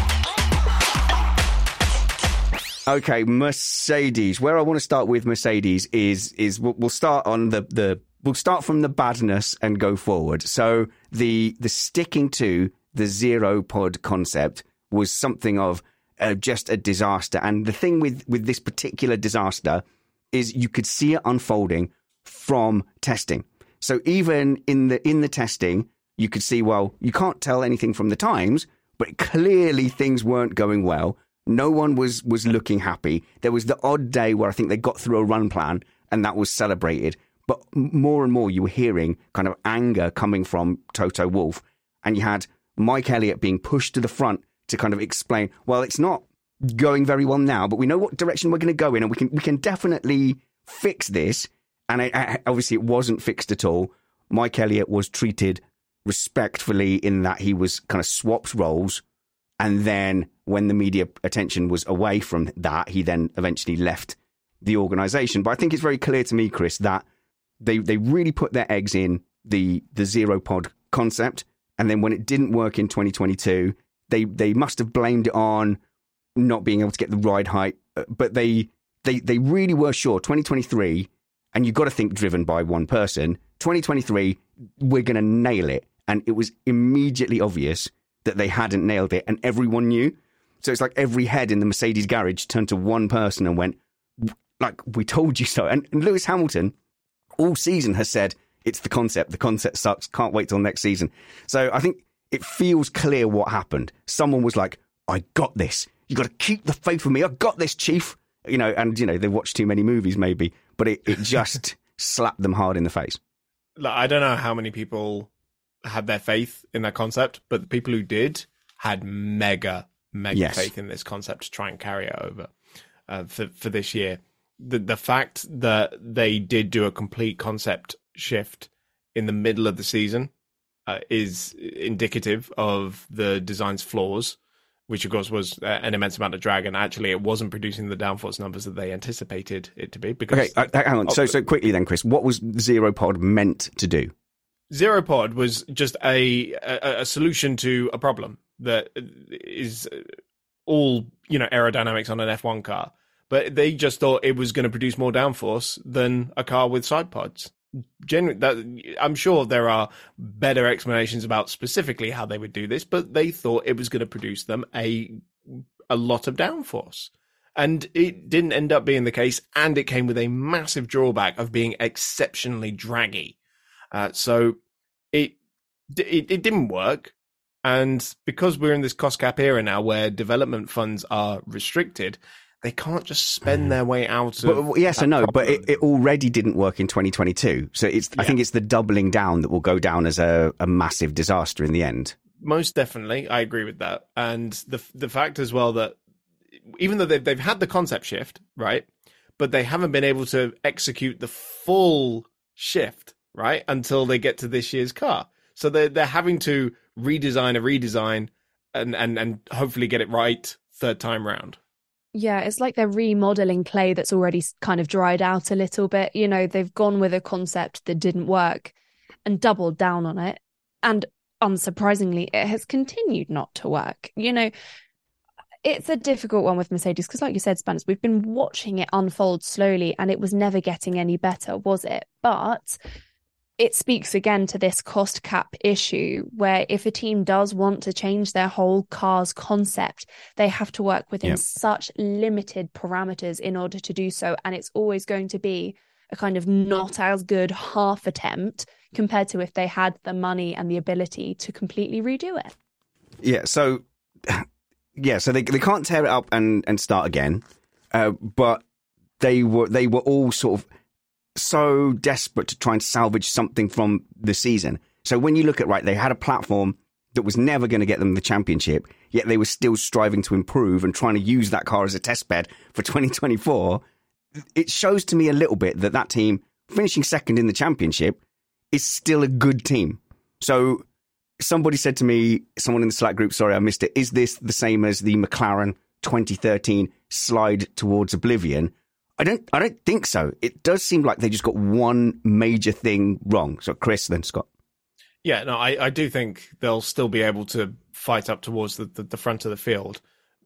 Okay, Mercedes. Where I want to start with Mercedes is is we'll, we'll start on the the we'll start from the badness and go forward. So the the sticking to the zero pod concept was something of uh, just a disaster. And the thing with with this particular disaster is you could see it unfolding from testing. So even in the in the testing, you could see, well, you can't tell anything from the times, but clearly things weren't going well. No one was was looking happy. There was the odd day where I think they got through a run plan and that was celebrated. But m- more and more you were hearing kind of anger coming from Toto Wolff. And you had Mike Elliott being pushed to the front to kind of explain, well, it's not going very well now, but we know what direction we're going to go in and we can we can definitely fix this. And I, I, obviously it wasn't fixed at all. Mike Elliott was treated respectfully in that he was kind of swapped roles. And then when the media attention was away from that, he then eventually left the organisation. But I think it's very clear to me, Chris, that they they really put their eggs in the the zero pod concept. And then when it didn't work in twenty twenty-two, they, they must have blamed it on not being able to get the ride height. But they they they really were sure. twenty twenty-three, and you've got to think driven by one person. twenty twenty-three, we're going to nail it. And it was immediately obvious that they hadn't nailed it, and everyone knew. So it's like every head in the Mercedes garage turned to one person and went, like, we told you so. And, and Lewis Hamilton all season has said, it's the concept. The concept sucks. Can't wait till next season. So I think it feels clear what happened. Someone was like, I got this. You got to keep the faith with me. I got this, Chief. You know, and, you know, they watched too many movies maybe, but it, it just slapped them hard in the face. Like, I don't know how many people had their faith in that concept, but the people who did had mega, mega Yes. faith in this concept to try and carry it over uh, for for this year. The the fact that they did do a complete concept shift in the middle of the season uh, is indicative of the design's flaws, which of course was uh, an immense amount of drag, and actually it wasn't producing the downforce numbers that they anticipated it to be. Because, okay, uh, hang on. So, so quickly then, Chris, what was Zero Pod meant to do? Zero Pod was just a, a a solution to a problem that is all, you know, aerodynamics on an F one car, but they just thought it was going to produce more downforce than a car with side pods. Genuine, that, I'm sure there are better explanations about specifically how they would do this, but they thought it was going to produce them a a lot of downforce, and it didn't end up being the case. And it came with a massive drawback of being exceptionally draggy. Uh, so it, it it didn't work, and because we're in this cost cap era now, where development funds are restricted, they can't just spend their way out of. Well, yes and no, but it, it already didn't work in twenty twenty-two. So it's. Yeah. I think it's the doubling down that will go down as a, a massive disaster in the end. Most definitely, I agree with that, and the the fact as well that even though they've they've had the concept shift, right, but they haven't been able to execute the full shift, right, until they get to this year's car. So they're they're having to redesign a redesign and and and hopefully get it right third time round. Yeah, it's like they're remodeling clay that's already kind of dried out a little bit. You know, they've gone with a concept that didn't work and doubled down on it. And unsurprisingly, it has continued not to work. You know, it's a difficult one with Mercedes because, like you said, Spanish, we've been watching it unfold slowly and it was never getting any better, was it? But it speaks again to this cost cap issue where if a team does want to change their whole car's concept, they have to work within yep. such limited parameters in order to do so. And it's always going to be a kind of not as good half attempt compared to if they had the money and the ability to completely redo it. Yeah, so yeah, so they they can't tear it up and, and start again. Uh, but they were they were all sort of so desperate to try and salvage something from the season. So when you look at, right, they had a platform that was never going to get them the championship, yet they were still striving to improve and trying to use that car as a test bed for twenty twenty-four. It shows to me a little bit that that team, finishing second in the championship, is still a good team. So somebody said to me, someone in the Slack group, sorry, I missed it, is this the same as the McLaren twenty thirteen slide towards oblivion? I don't I don't think so. It does seem like they just got one major thing wrong. So Chris, then Scott. Yeah, no, I, I do think they'll still be able to fight up towards the, the, the front of the field.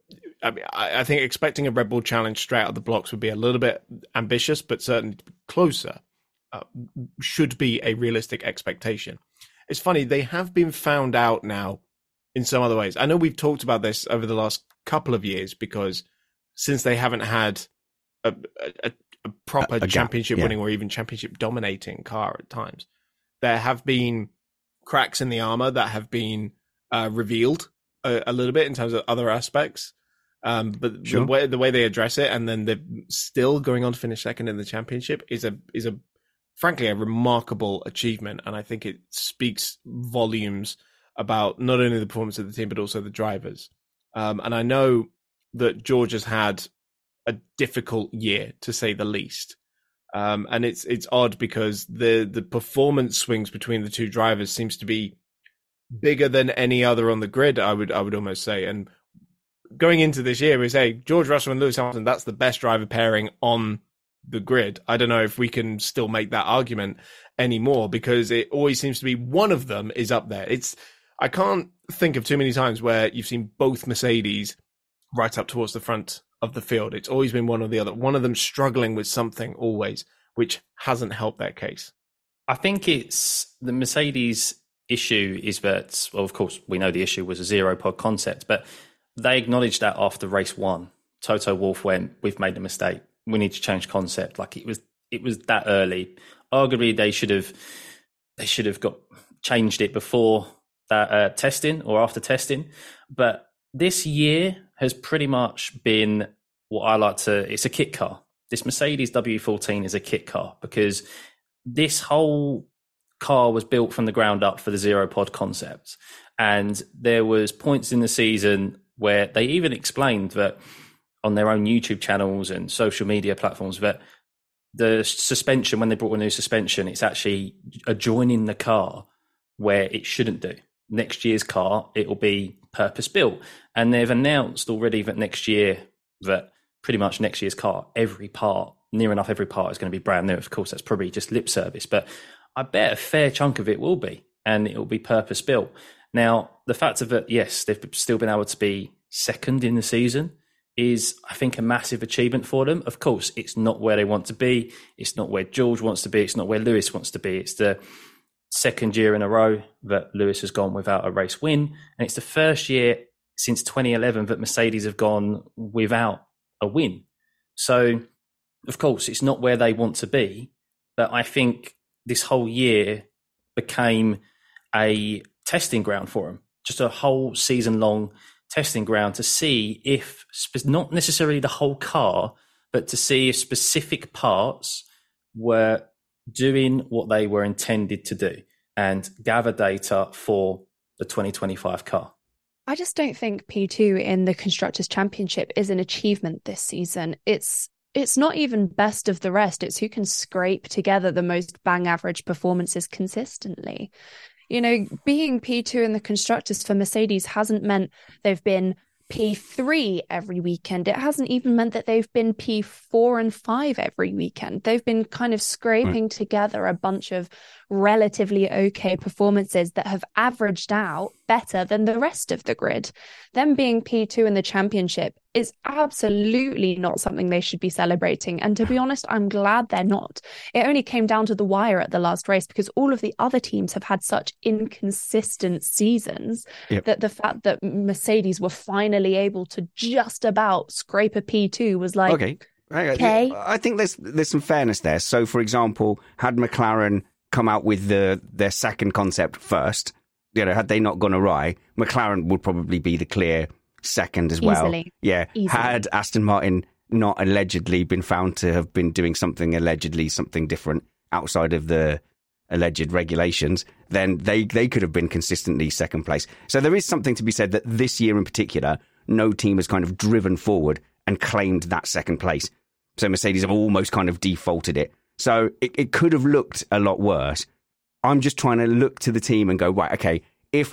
I mean, I, I think expecting a Red Bull challenge straight out of the blocks would be a little bit ambitious, but certainly closer uh, should be a realistic expectation. It's funny, they have been found out now in some other ways. I know we've talked about this over the last couple of years because since they haven't had A, a, a proper a, a championship yeah. winning or even championship dominating car at times, there have been cracks in the armor that have been uh, revealed a, a little bit in terms of other aspects. Um, but sure. the way the way they address it, and then they're still going on to finish second in the championship, is a is a frankly a remarkable achievement, and I think it speaks volumes about not only the performance of the team but also the drivers. Um, and I know that George has had a difficult year, to say the least. Um, and it's it's odd because the, the performance swings between the two drivers seems to be bigger than any other on the grid, I would I would almost say. And going into this year, we say George Russell and Lewis Hamilton, that's the best driver pairing on the grid. I don't know if we can still make that argument anymore because it always seems to be one of them is up there. It's I can't think of too many times where you've seen both Mercedes right up towards the front of the field. It's always been one or the other. One of them struggling with something always, which hasn't helped their case. I think it's the Mercedes issue is that, well, of course, we know the issue was a zero pod concept, but they acknowledged that after race one. Toto Wolff went, we've made a mistake. We need to change concept. Like it was, it was that early. Arguably, they should have, they should have got changed it before that uh, testing or after testing. But this year has pretty much been what I like to, it's a kit car. This Mercedes W fourteen is a kit car because this whole car was built from the ground up for the zero pod concept. And there was points in the season where they even explained that on their own YouTube channels and social media platforms that the suspension, when they brought a new suspension, it's actually adjoining the car where it shouldn't do. Next year's car, it will be purpose-built. And they've announced already that next year, that pretty much next year's car, every part, near enough every part is going to be brand new. Of course, that's probably just lip service, but I bet a fair chunk of it will be, and it will be purpose-built. Now, the fact of it, yes, they've still been able to be second in the season is, I think, a massive achievement for them. Of course, it's not where they want to be. It's not where George wants to be. It's not where Lewis wants to be. It's the second year in a row that Lewis has gone without a race win. And it's the first year since twenty eleven that Mercedes have gone without a win. So, of course, it's not where they want to be. But I think this whole year became a testing ground for them. Just a whole season long testing ground to see if, not necessarily the whole car, but to see if specific parts were doing what they were intended to do and gather data for the twenty twenty-five car. I just don't think P two in the Constructors' Championship is an achievement this season. It's it's not even best of the rest. It's who can scrape together the most bang average performances consistently. You know, being P two in the Constructors for Mercedes hasn't meant they've been P three every weekend. It hasn't even meant that they've been P four and five every weekend. They've been kind of scraping mm. together a bunch of relatively okay performances that have averaged out better than the rest of the grid. Them being P two in the championship is absolutely not something they should be celebrating. And to be honest, I'm glad they're not. It only came down to the wire at the last race because all of the other teams have had such inconsistent seasons yep. that the fact that Mercedes were finally able to just about scrape a P two was like, okay. okay. I think there's there's some fairness there. So, for example, had McLaren come out with the their second concept first, you know, had they not gone awry, McLaren would probably be the clear second as well. Easily. Yeah. Easily. Had Aston Martin not allegedly been found to have been doing something allegedly something different outside of the alleged regulations, then they, they could have been consistently second place. So there is something to be said that this year in particular, no team has kind of driven forward and claimed that second place. So Mercedes have almost kind of defaulted it. So it, it could have looked a lot worse. I'm just trying to look to the team and go, right, okay, if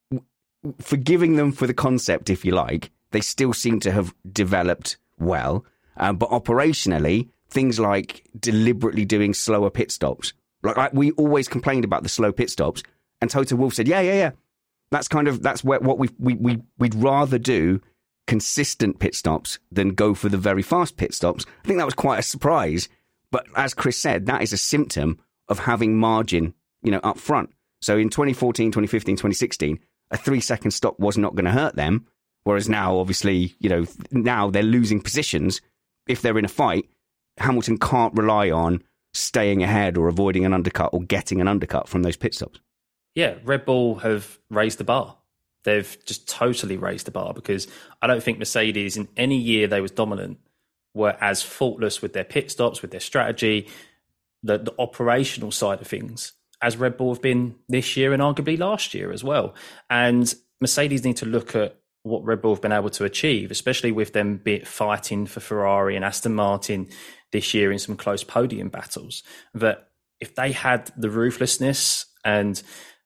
forgiving them for the concept, if you like, they still seem to have developed well. Um, but operationally, things like deliberately doing slower pit stops. Like, like we always complained about the slow pit stops, and Toto Wolff said, yeah, yeah, yeah. That's kind of, that's where, what we we we we'd rather do consistent pit stops than go for the very fast pit stops. I think that was quite a surprise. But as Chris said, that is a symptom of having margin, you know, up front. So in twenty fourteen, twenty fifteen, twenty sixteen, a three second stop was not going to hurt them. Whereas now, obviously, you know, now they're losing positions. If they're in a fight, Hamilton can't rely on staying ahead or avoiding an undercut or getting an undercut from those pit stops. Yeah, Red Bull have raised the bar. They've just totally raised the bar, because I don't think Mercedes in any year they was dominant were as faultless with their pit stops, with their strategy, the, the operational side of things, as Red Bull have been this year and arguably last year as well. And Mercedes need to look at what Red Bull have been able to achieve, especially with them be it fighting for Ferrari and Aston Martin this year in some close podium battles, that if they had the ruthlessness and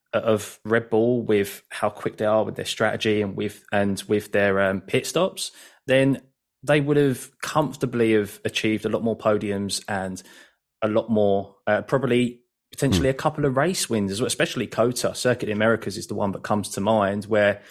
of Red Bull with how quick they are with their strategy and with and with their um, pit stops, then they would have comfortably have achieved a lot more podiums and a lot more, uh, probably potentially mm. a couple of race wins as well, especially COTA. Circuit of the Americas is the one that comes to mind, where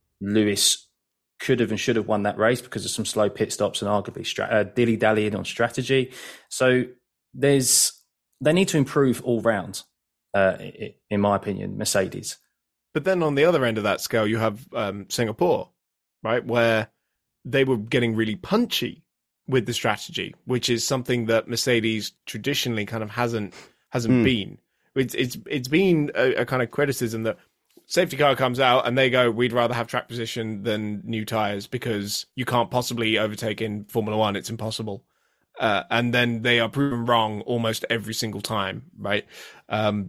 Lewis could have and should have won that race because of some slow pit stops and arguably stra- uh, dilly-dallying on strategy. So there's they need to improve all round, uh, in my opinion, Mercedes. But then on the other end of that scale, you have um, Singapore, right, where they were getting really punchy with the strategy, which is something that Mercedes traditionally kind of hasn't hasn't mm. been. It's it's it's been a, a kind of criticism that safety car comes out and they go, we'd rather have track position than new tyres because you can't possibly overtake in Formula One. It's impossible. Uh, and then they are proven wrong almost every single time, right? Um,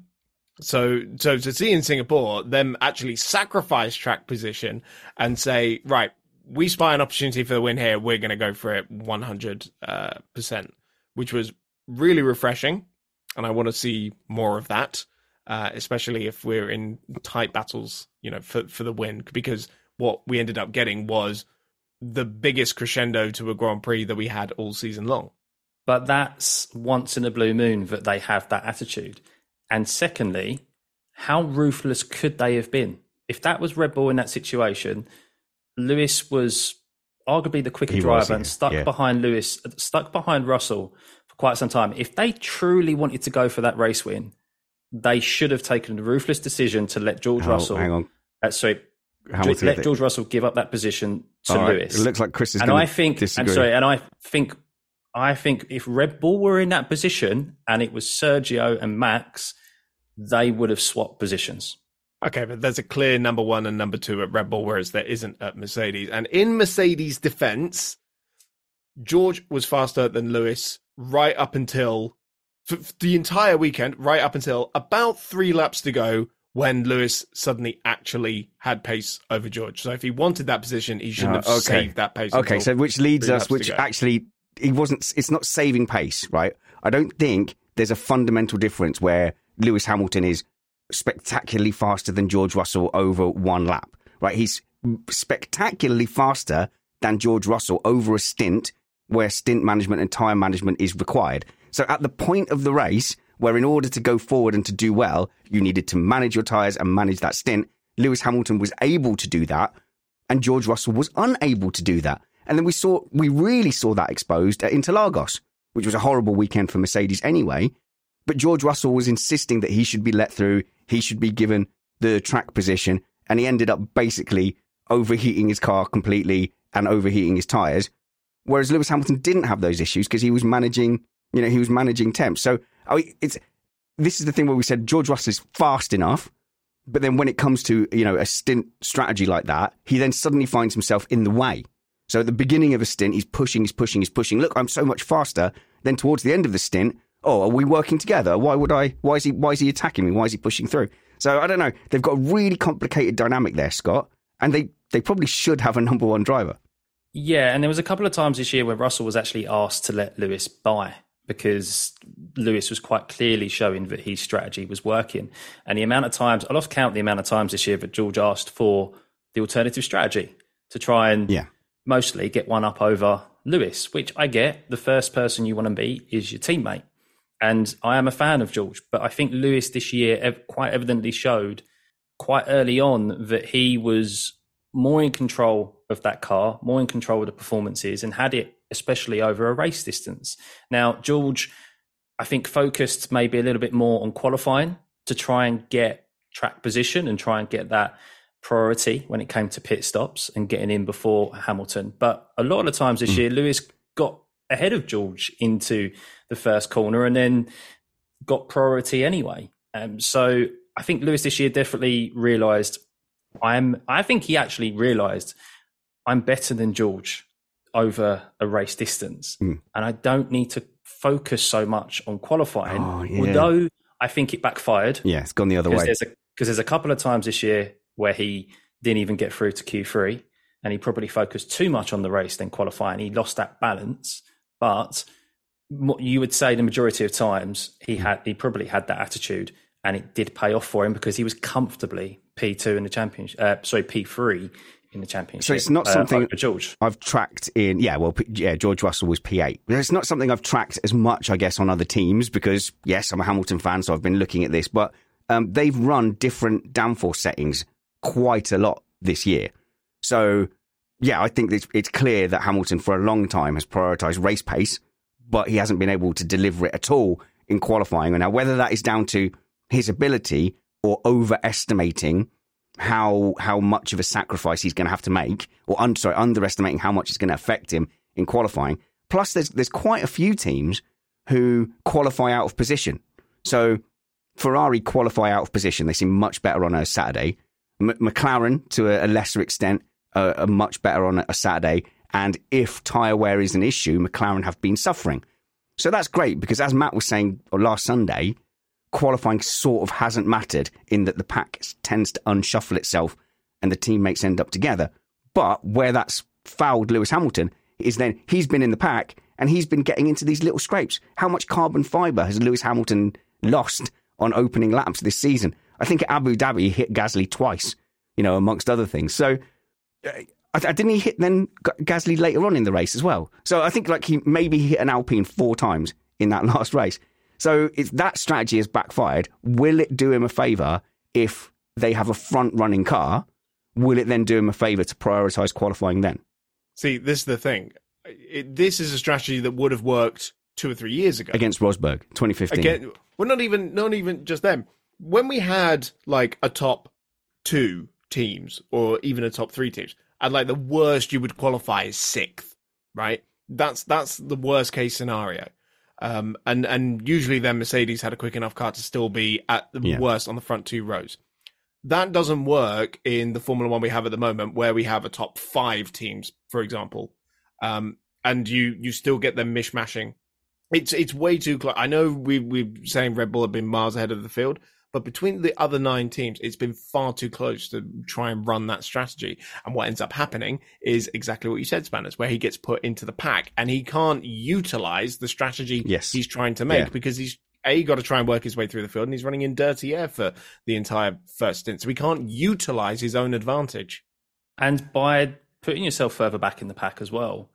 so so to see in Singapore them actually sacrifice track position and say, right, we spy an opportunity for the win here, we're going to go for it one hundred percent, which was really refreshing. And I want to see more of that. uh, especially if we're in tight battles, you know, for, for the win, because what we ended up getting was the biggest crescendo to a Grand Prix that we had all season long. But that's once in a blue moon that they have that attitude. And secondly, how ruthless could they have been? If that was Red Bull in that situation, Lewis was arguably the quicker He driver was, yeah. and stuck Yeah. behind Lewis, stuck behind Russell for quite some time. If they truly wanted to go for that race win, they should have taken the ruthless decision to let George Oh, Russell, hang on. Uh, sorry, Hamilton, let George Russell give up that position to All right. Lewis. It looks like Chris is and going I to think, disagree. I'm sorry, and I think, I think if Red Bull were in that position and it was Sergio and Max, they would have swapped positions. Okay, but there's a clear number one and number two at Red Bull, whereas there isn't at Mercedes. And in Mercedes' defense, George was faster than Lewis right up until for the entire weekend, right up until about three laps to go, when Lewis suddenly actually had pace over George. So if he wanted that position, he shouldn't have Oh, okay. saved that pace. Okay, so which leads three us, laps to which go. actually, he wasn't, it's not saving pace, right? I don't think there's a fundamental difference where Lewis Hamilton is spectacularly faster than George Russell over one lap, right? He's spectacularly faster than George Russell over a stint where stint management and tyre management is required. So at the point of the race, where in order to go forward and to do well, you needed to manage your tyres and manage that stint, Lewis Hamilton was able to do that, and George Russell was unable to do that. And then we saw, we really saw that exposed at Interlagos, which was a horrible weekend for Mercedes anyway. But George Russell was insisting that he should be let through, he should be given the track position, and he ended up basically overheating his car completely and overheating his tyres. Whereas Lewis Hamilton didn't have those issues because he was managing, you know, he was managing temps. So I mean, it's this is the thing where we said George Russell is fast enough, but then when it comes to, you know, a stint strategy like that, he then suddenly finds himself in the way. So at the beginning of a stint, he's pushing, he's pushing, he's pushing. Look, I'm so much faster. Then towards the end of the stint, oh, are we working together? Why would I? Why is he? Why is he attacking me? Why is he pushing through? So I don't know. They've got a really complicated dynamic there, Scott, and they they probably should have a number one driver. Yeah, and there was a couple of times this year where Russell was actually asked to let Lewis by because Lewis was quite clearly showing that his strategy was working. And the amount of times, I lost count the amount of times this year that George asked for the alternative strategy to try and yeah. mostly get one up over Lewis, which I get. The first person you want to beat is your teammate. And I am a fan of George, but I think Lewis this year ev- quite evidently showed quite early on that he was more in control of that car, more in control of the performances, and had it especially over a race distance. Now, George, I think, focused maybe a little bit more on qualifying to try and get track position and try and get that priority when it came to pit stops and getting in before Hamilton. But a lot of the times this mm. year, Lewis got ahead of George into the first corner and then got priority anyway. Um, so I think Lewis this year definitely realised I'm, I think he actually realised I'm better than George over a race distance. Mm. And I don't need to focus so much on qualifying, oh, yeah. although I think it backfired. Yeah, it's gone the other way. Because there's, there's a couple of times this year where he didn't even get through to Q three and he probably focused too much on the race than qualifying. He lost that balance. But you would say the majority of times he had he probably had that attitude, and it did pay off for him because he was comfortably P two in the championship. Uh, sorry, P three in the championship. So it's not uh, something George. I've tracked in. Yeah, well, yeah, George Russell was P eight. It's not something I've tracked as much, I guess, on other teams because yes, I'm a Hamilton fan, so I've been looking at this. But um, they've run different downforce settings quite a lot this year. So yeah, I think it's, it's clear that Hamilton for a long time has prioritised race pace, but he hasn't been able to deliver it at all in qualifying. And now whether that is down to his ability or overestimating how how much of a sacrifice he's going to have to make, or un- sorry, underestimating how much it's going to affect him in qualifying. Plus, there's there's quite a few teams who qualify out of position. So Ferrari qualify out of position. They seem much better on a Saturday. M- McLaren, to a, a lesser extent, uh, are much better on a, a Saturday. And if tyre wear is an issue, McLaren have been suffering. So that's great because, as Matt was saying last Sunday, qualifying sort of hasn't mattered in that the pack tends to unshuffle itself and the teammates end up together. But where that's fouled Lewis Hamilton is then he's been in the pack and he's been getting into these little scrapes. How much carbon fibre has Lewis Hamilton lost on opening laps this season. I think at Abu Dhabi he hit Gasly twice, you know, amongst other things. So uh, I, I didn't he hit then Gasly later on in the race as well. So I think like he maybe hit an Alpine four times in that last race. So it's that strategy has backfired. Will it do him a favour if they have a front-running car? Will it then do him a favour to prioritise qualifying then? See, this is the thing. It, this is a strategy that would have worked two or three years ago against Rosberg, twenty fifteen. Again, well, not even not even just them. When we had like a top two teams or even a top three teams, and like the worst you would qualify is sixth, right? That's that's the worst case scenario. Um, and and usually then Mercedes had a quick enough car to still be at the yeah. worst on the front two rows. That doesn't work in the Formula One we have at the moment, where we have a top five teams, for example, um, and you you still get them mishmashing. It's it's way too close. I know we we're saying Red Bull have been miles ahead of the field, but between the other nine teams, it's been far too close to try and run that strategy. And what ends up happening is exactly what you said, Spanners, where he gets put into the pack and he can't utilize the strategy yes. he's trying to make yeah. because he's A, got to try and work his way through the field, and he's running in dirty air for the entire first stint. So he can't utilize his own advantage. And by putting yourself further back in the pack as well,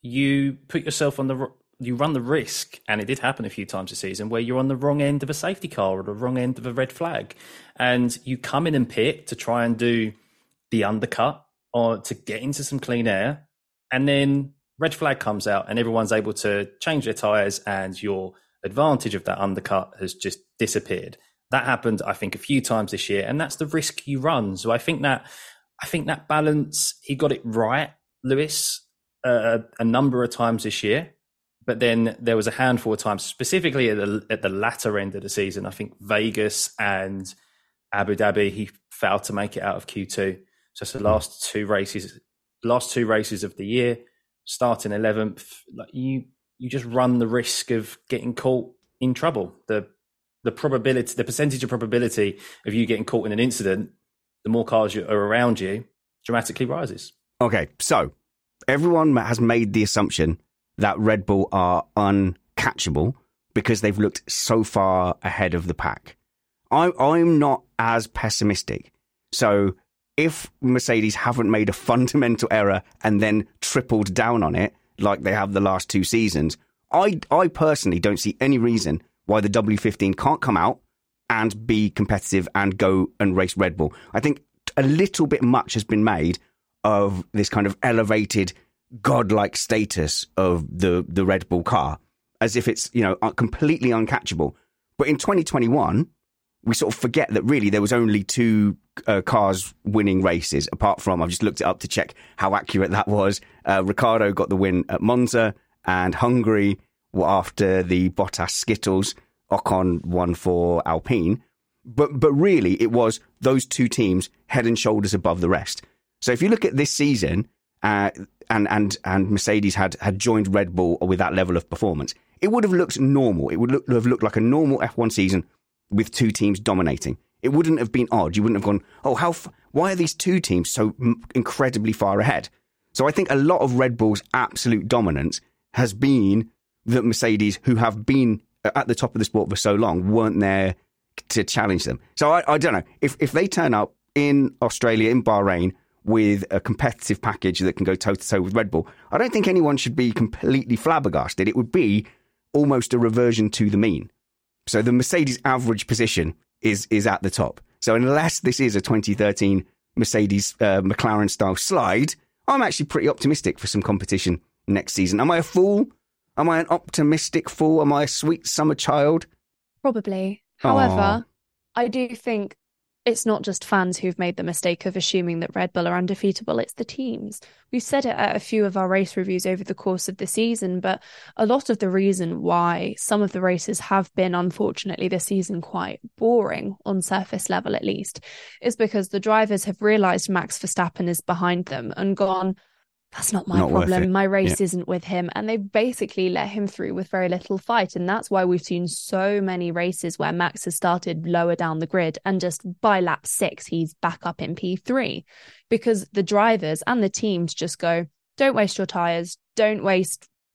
you put yourself on the you run the risk, and it did happen a few times this season, where you're on the wrong end of a safety car or the wrong end of a red flag, and you come in and pit to try and do the undercut or to get into some clean air, and then red flag comes out and everyone's able to change their tyres and your advantage of that undercut has just disappeared. That happened, I think, a few times this year, and that's the risk you run. So I think that I think that balance, he got it right, Lewis, uh, a number of times this year. But then there was a handful of times, specifically at the, at the latter end of the season, I think Vegas and Abu Dhabi, he failed to make it out of Q two. So it's the last two races, last two races of the year, starting eleventh. Like you, you just run the risk of getting caught in trouble. The the probability, the percentage of probability of you getting caught in an incident, the more cars are around you, dramatically rises. Okay, so everyone has made the assumption that Red Bull are uncatchable because they've looked so far ahead of the pack. I, I'm not as pessimistic. So if Mercedes haven't made a fundamental error and then tripled down on it, like they have the last two seasons, I, I personally don't see any reason why the W fifteen can't come out and be competitive and go and race Red Bull. I think a little bit much has been made of this kind of elevated godlike status of the, the Red Bull car, as if it's, you know, completely uncatchable. But in twenty twenty-one, we sort of forget that really there was only two uh, cars winning races, apart from, I've just looked it up to check how accurate that was. Uh, Ricciardo got the win at Monza, and Hungary were after the Bottas Skittles. Ocon won for Alpine. But, but really, it was those two teams head and shoulders above the rest. So if you look at this season, uh, and and and Mercedes had had joined Red Bull with that level of performance, it would have looked normal. It would look, have looked like a normal F one season with two teams dominating. It wouldn't have been odd. You wouldn't have gone, oh, how? F- why are these two teams so m- incredibly far ahead? So I think a lot of Red Bull's absolute dominance has been that Mercedes, who have been at the top of the sport for so long, weren't there to challenge them. So I, I don't know if if they turn up in Australia, in Bahrain, with a competitive package that can go toe-to-toe with Red Bull, I don't think anyone should be completely flabbergasted. It would be almost a reversion to the mean. So the Mercedes average position is is at the top. So unless this is a twenty thirteen Mercedes uh, McLaren-style slide, I'm actually pretty optimistic for some competition next season. Am I a fool? Am I an optimistic fool? Am I a sweet summer child? Probably. However, Aww. I do think it's not just fans who've made the mistake of assuming that Red Bull are undefeatable, it's the teams. We've said it at a few of our race reviews over the course of the season, but a lot of the reason why some of the races have been, unfortunately, this season quite boring, on surface level at least, is because the drivers have realised Max Verstappen is behind them and gone, that's not my not problem. My race yeah. isn't with him. And they basically let him through with very little fight. And that's why we've seen so many races where Max has started lower down the grid and just by lap six, he's back up in P three, because the drivers and the teams just go, don't waste your tyres. Don't waste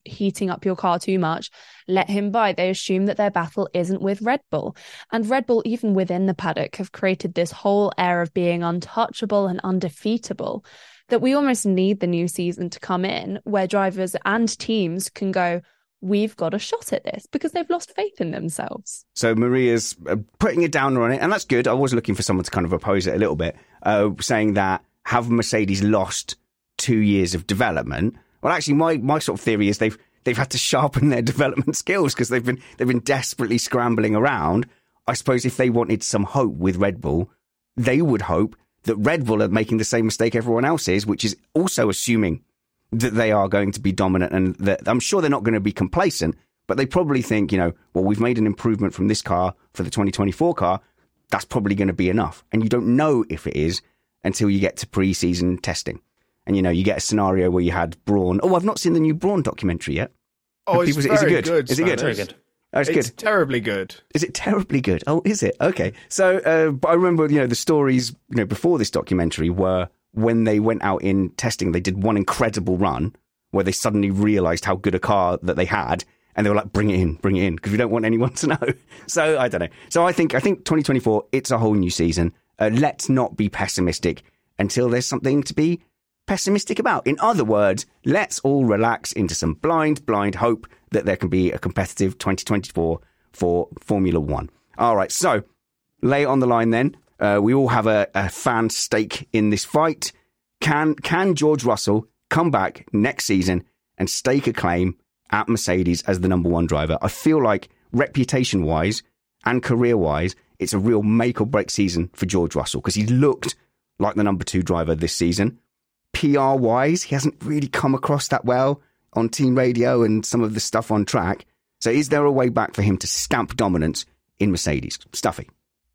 heating up your car too much, let him by. They assume that their battle isn't with Red Bull. And Red Bull, even within the paddock, have created this whole air of being untouchable and undefeatable that we almost need the new season to come in where drivers and teams can go, we've got a shot at this, because they've lost faith in themselves. So Maria's uh, putting a downer on it, and that's good. I was looking for someone to kind of oppose it a little bit, uh, saying that have Mercedes lost two years of development? Well, actually, my, my sort of theory is they've they've had to sharpen their development skills because they've been they've been desperately scrambling around. I suppose if they wanted some hope with Red Bull, they would hope that Red Bull are making the same mistake everyone else is, which is also assuming that they are going to be dominant, and that I'm sure they're not going to be complacent, but they probably think, you know, well, we've made an improvement from this car for the twenty twenty-four car. That's probably going to be enough. And you don't know if it is until you get to pre-season testing. And, you know, you get a scenario where you had Brawn. Oh, I've not seen the new Brawn documentary yet. Oh, it's People, very is it good? good. Is it good? Very good. Oh, it's, it's good. terribly good. Is it terribly good? Oh, is it? Okay. So, uh, but I remember, you know, the stories, you know, before this documentary were when they went out in testing, they did one incredible run where they suddenly realised how good a car that they had, and they were like, bring it in, bring it in, because we don't want anyone to know. So, I don't know. So I think, I think twenty twenty-four, it's a whole new season. Uh, let's not be pessimistic until there's something to be pessimistic about. In other words, let's all relax into some blind, blind hope that there can be a competitive twenty twenty-four for Formula One. All right, so lay it on the line then. Uh, we all have a, a fan stake in this fight. Can can George Russell come back next season and stake a claim at Mercedes as the number one driver? I feel like reputation-wise and career-wise, it's a real make or break season for George Russell because he looked like the number two driver this season. P R-wise, he hasn't really come across that well on team radio and some of the stuff on track. So is there a way back for him to stamp dominance in Mercedes? Stuffy?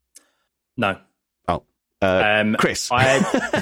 No. Oh. Uh, um, Chris? I...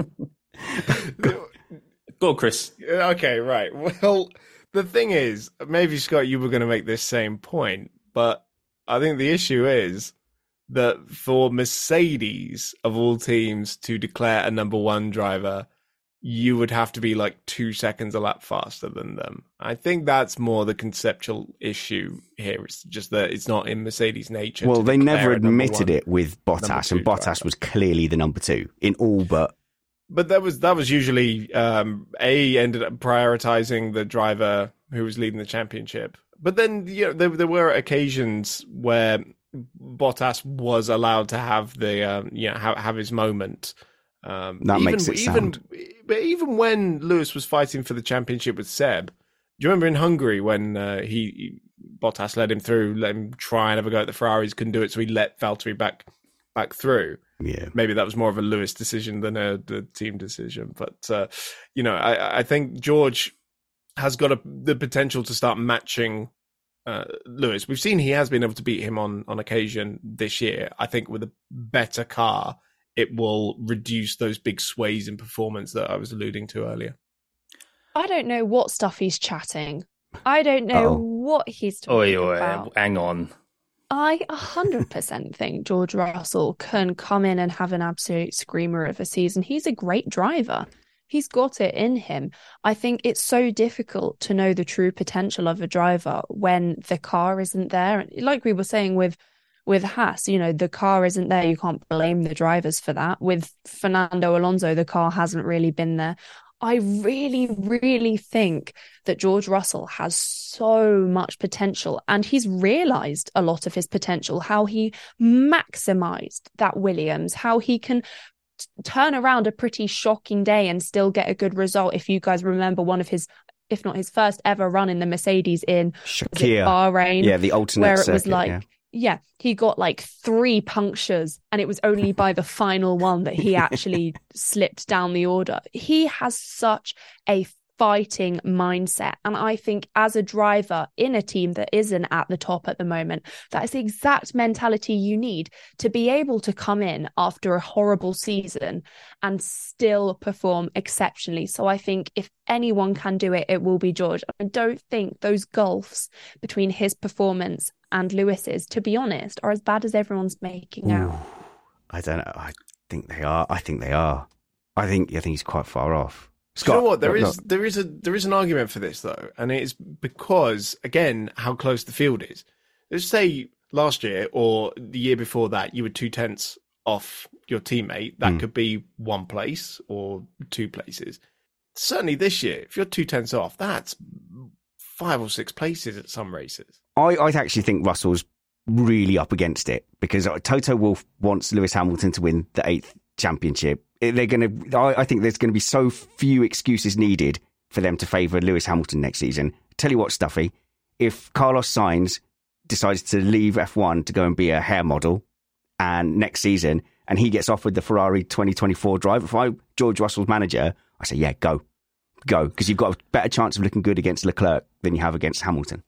Go on, Chris. Okay, right. Well, the thing is, maybe, Scott, you were going to make this same point, but I think the issue is that for Mercedes, of all teams, to declare a number one driver, you would have to be like two seconds a lap faster than them. I think that's more the conceptual issue here. It's just that it's not in Mercedes' nature. Well, they never one, admitted it with Bottas, and Bottas driver. was clearly the number two in all but... But that was that was usually um, A ended up prioritizing the driver who was leading the championship. But then, you know, there there were occasions where Bottas was allowed to have the um, you know have, have his moment. Um, that even, makes it even, sound. But even when Lewis was fighting for the championship with Seb, do you remember in Hungary when uh, he Bottas led him through, let him try and have a go at the Ferraris, couldn't do it, so he let Valtteri back back through. Yeah, maybe that was more of a Lewis decision than a the team decision. But uh, you know, I, I think George has got a, the potential to start matching uh, Lewis. We've seen he has been able to beat him on on occasion this year. I think with a better car, it will reduce those big sways in performance that I was alluding to earlier. I don't know what stuff he's chatting. I don't know Uh-oh. what he's talking Oi, oi, about. hang on. I one hundred percent think George Russell can come in and have an absolute screamer of a season. He's a great driver. He's got it in him. I think it's so difficult to know the true potential of a driver when the car isn't there. Like we were saying with with Haas, you know, the car isn't there. You can't blame the drivers for that. With Fernando Alonso, the car hasn't really been there. I really, really think that George Russell has so much potential, and he's realised a lot of his potential, how he maximised that Williams, how he can t- turn around a pretty shocking day and still get a good result. If you guys remember one of his, if not his first ever run in the Mercedes in Shakir. Bahrain, Yeah, the alternate where it circuit, was like, yeah. yeah, he got like three punctures, and it was only by the final one that he actually slipped down the order. He has such a fighting mindset. And I think as a driver in a team that isn't at the top at the moment, that is the exact mentality you need to be able to come in after a horrible season and still perform exceptionally. So I think if anyone can do it, it will be George. I don't think those gulfs between his performance and Lewis's, to be honest, are as bad as everyone's making Ooh, out. I don't know. I think they are. I think they are. I think I think he's quite far off. Scott, you know what? There no, is no. there is a there is an argument for this though, and it's because again how close the field is. Let's say last year or the year before that, you were two tenths off your teammate. That mm. could be one place or two places. Certainly this year, if you're two tenths off, that's five or six places at some races. I, I actually think Russell's really up against it because Toto Wolff wants Lewis Hamilton to win the eighth championship. They're going to. I, I think there's going to be so few excuses needed for them to favour Lewis Hamilton next season. Tell you what, Stuffy, if Carlos Sainz decides to leave F one to go and be a hair model, and next season, and he gets offered the Ferrari twenty twenty-four drive, if I'm George Russell's manager, I say, yeah, go, go, because you've got a better chance of looking good against Leclerc than you have against Hamilton.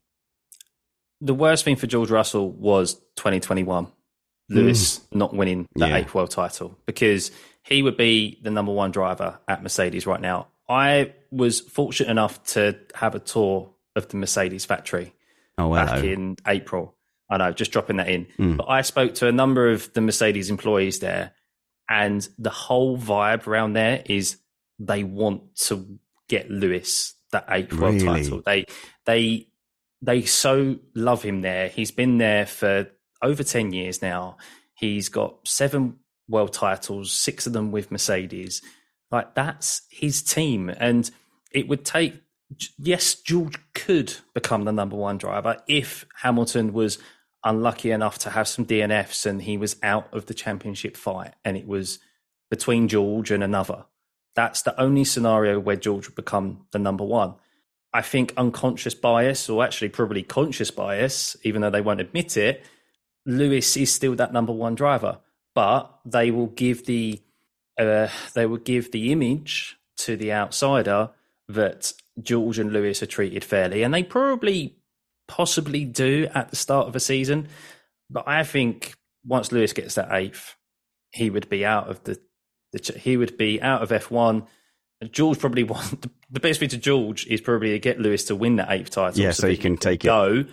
The worst thing for George Russell was twenty twenty-one, Lewis mm. not winning the yeah. eighth world title, because he would be the number one driver at Mercedes right now. I was fortunate enough to have a tour of the Mercedes factory oh, back in April. I know, just dropping that in. Mm. But I spoke to a number of the Mercedes employees there, and the whole vibe around there is they want to get Lewis that eighth really? world title. They, they, they so love him there. He's been there for over ten years now. He's got seven world titles, six of them with Mercedes. Like, that's his team. And it would take, yes, George could become the number one driver if Hamilton was unlucky enough to have some D N Fs and he was out of the championship fight and it was between George and another. That's the only scenario where George would become the number one. I think unconscious bias, or actually probably conscious bias, even though they won't admit it, Lewis is still that number one driver. But they will give the uh, they will give the image to the outsider that George and Lewis are treated fairly, and they probably possibly do at the start of a season. But I think once Lewis gets that eighth, he would be out of the, the he would be out of F one. George probably want the, the best thing to George is probably to get Lewis to win that eighth title, yeah, so, so he can take go, it.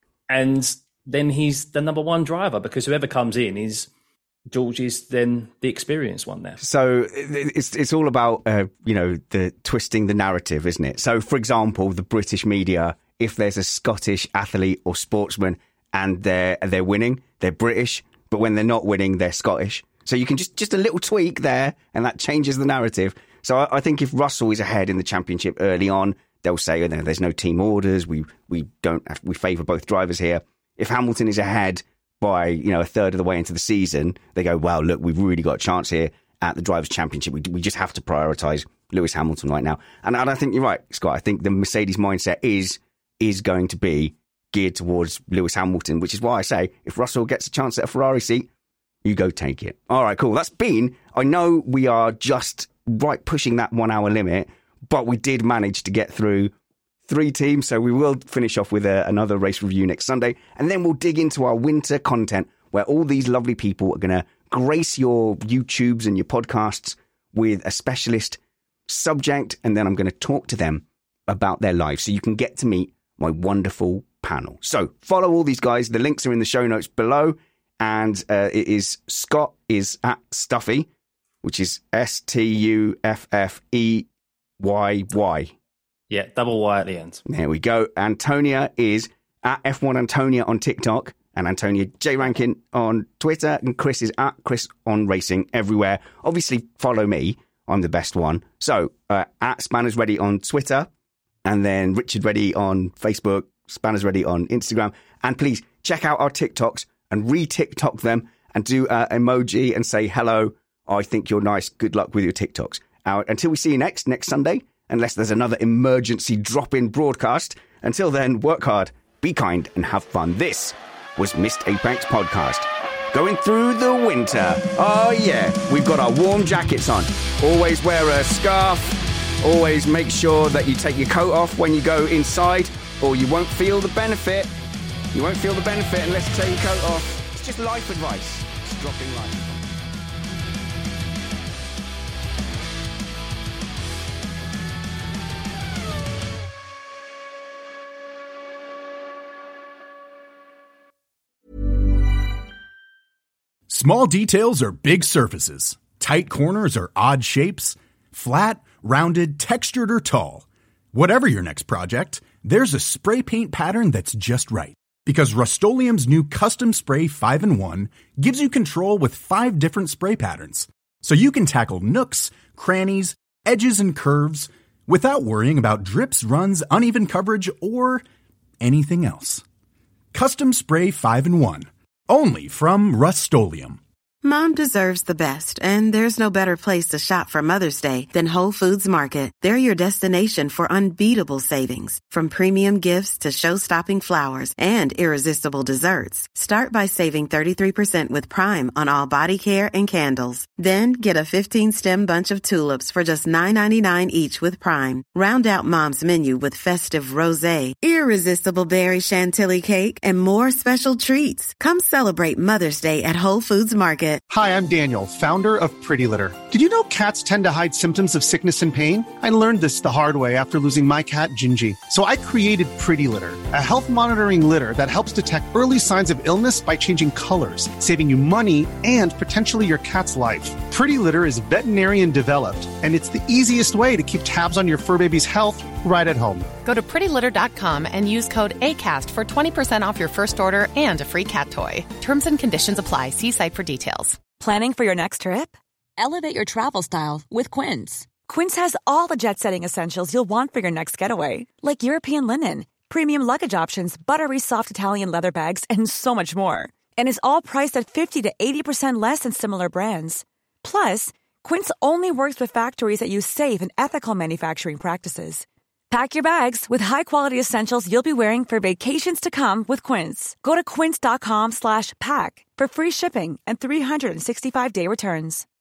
And then he's the number one driver because whoever comes in is. George is then the experienced one there. So it's it's all about, uh, you know, the twisting the narrative, isn't it? So, for example, the British media, if there's a Scottish athlete or sportsman and they're they're winning, they're British, but when they're not winning, they're Scottish. So you can just, just a little tweak there and that changes the narrative. So I, I think if Russell is ahead in the championship early on, they'll say, oh, no, there's no team orders. We, we don't have, we favour both drivers here. If Hamilton is ahead by, you know, a third of the way into the season, they go, wow, look, we've really got a chance here at the Drivers' Championship. We, we just have to prioritise Lewis Hamilton right now. And, and I think you're right, Scott. I think the Mercedes mindset is is going to be geared towards Lewis Hamilton, which is why I say if Russell gets a chance at a Ferrari seat, you go take it. All right, cool. That's been, I know we are just right pushing that one hour limit, but we did manage to get through three teams, so we will finish off with a, another race review next Sunday, and then we'll dig into our winter content where all these lovely people are going to grace your YouTubes and your podcasts with a specialist subject, and then I'm going to talk to them about their lives so you can get to meet my wonderful panel. So follow all these guys. The links are in the show notes below, and uh, it is Scott is at Stuffy, which is S T U F F E Y Y. Yeah, double Y at the end. There we go. Antonia is at F one Antonia on TikTok and Antonia J. Rankin on Twitter. And Chris is at Chris on Racing everywhere. Obviously, follow me. I'm the best one. So, uh, at Spanners Ready on Twitter. And then Richard Ready on Facebook. Spanners Ready on Instagram. And please check out our TikToks and re-TikTok them and do uh, emoji and say, hello, I think you're nice. Good luck with your TikToks. Uh, until we see you next, next Sunday. Unless there's another emergency drop-in broadcast. Until then, work hard, be kind, and have fun. This was Missed Apex Podcast. Going through the winter. Oh, yeah. We've got our warm jackets on. Always wear a scarf. Always make sure that you take your coat off when you go inside, or you won't feel the benefit. You won't feel the benefit unless you take your coat off. It's just life advice. It's dropping life advice. Small details are big surfaces. Tight corners are odd shapes. Flat, rounded, textured, or tall. Whatever your next project, there's a spray paint pattern that's just right. Because Rust-Oleum's new Custom Spray five in one gives you control with five different spray patterns. So you can tackle nooks, crannies, edges, and curves without worrying about drips, runs, uneven coverage, or anything else. Custom Spray five in one. Only from Rust-Oleum. Mom deserves the best, and there's no better place to shop for Mother's Day than Whole Foods Market. They're your destination for unbeatable savings, from premium gifts to show-stopping flowers and irresistible desserts. Start by saving thirty-three percent with Prime on all body care and candles. Then get a fifteen-stem bunch of tulips for just nine ninety-nine each with Prime. Round out Mom's menu with festive rosé, irresistible berry chantilly cake, and more special treats. Come celebrate Mother's Day at Whole Foods Market. Hi, I'm Daniel, founder of Pretty Litter. Did you know cats tend to hide symptoms of sickness and pain? I learned this the hard way after losing my cat, Gingy. So I created Pretty Litter, a health monitoring litter that helps detect early signs of illness by changing colors, saving you money and potentially your cat's life. Pretty Litter is veterinarian developed, and it's the easiest way to keep tabs on your fur baby's health right at home. Go to pretty litter dot com and use code ACAST for twenty percent off your first order and a free cat toy. Terms and conditions apply. See site for details. Planning for your next trip? Elevate your travel style with Quince. Quince has all the jet-setting essentials you'll want for your next getaway, like European linen, premium luggage options, buttery soft Italian leather bags, and so much more. And is all priced at fifty to eighty percent less than similar brands. Plus, Quince only works with factories that use safe and ethical manufacturing practices. Pack your bags with high-quality essentials you'll be wearing for vacations to come with Quince. Go to quince dot com slash pack for free shipping and three sixty-five day returns.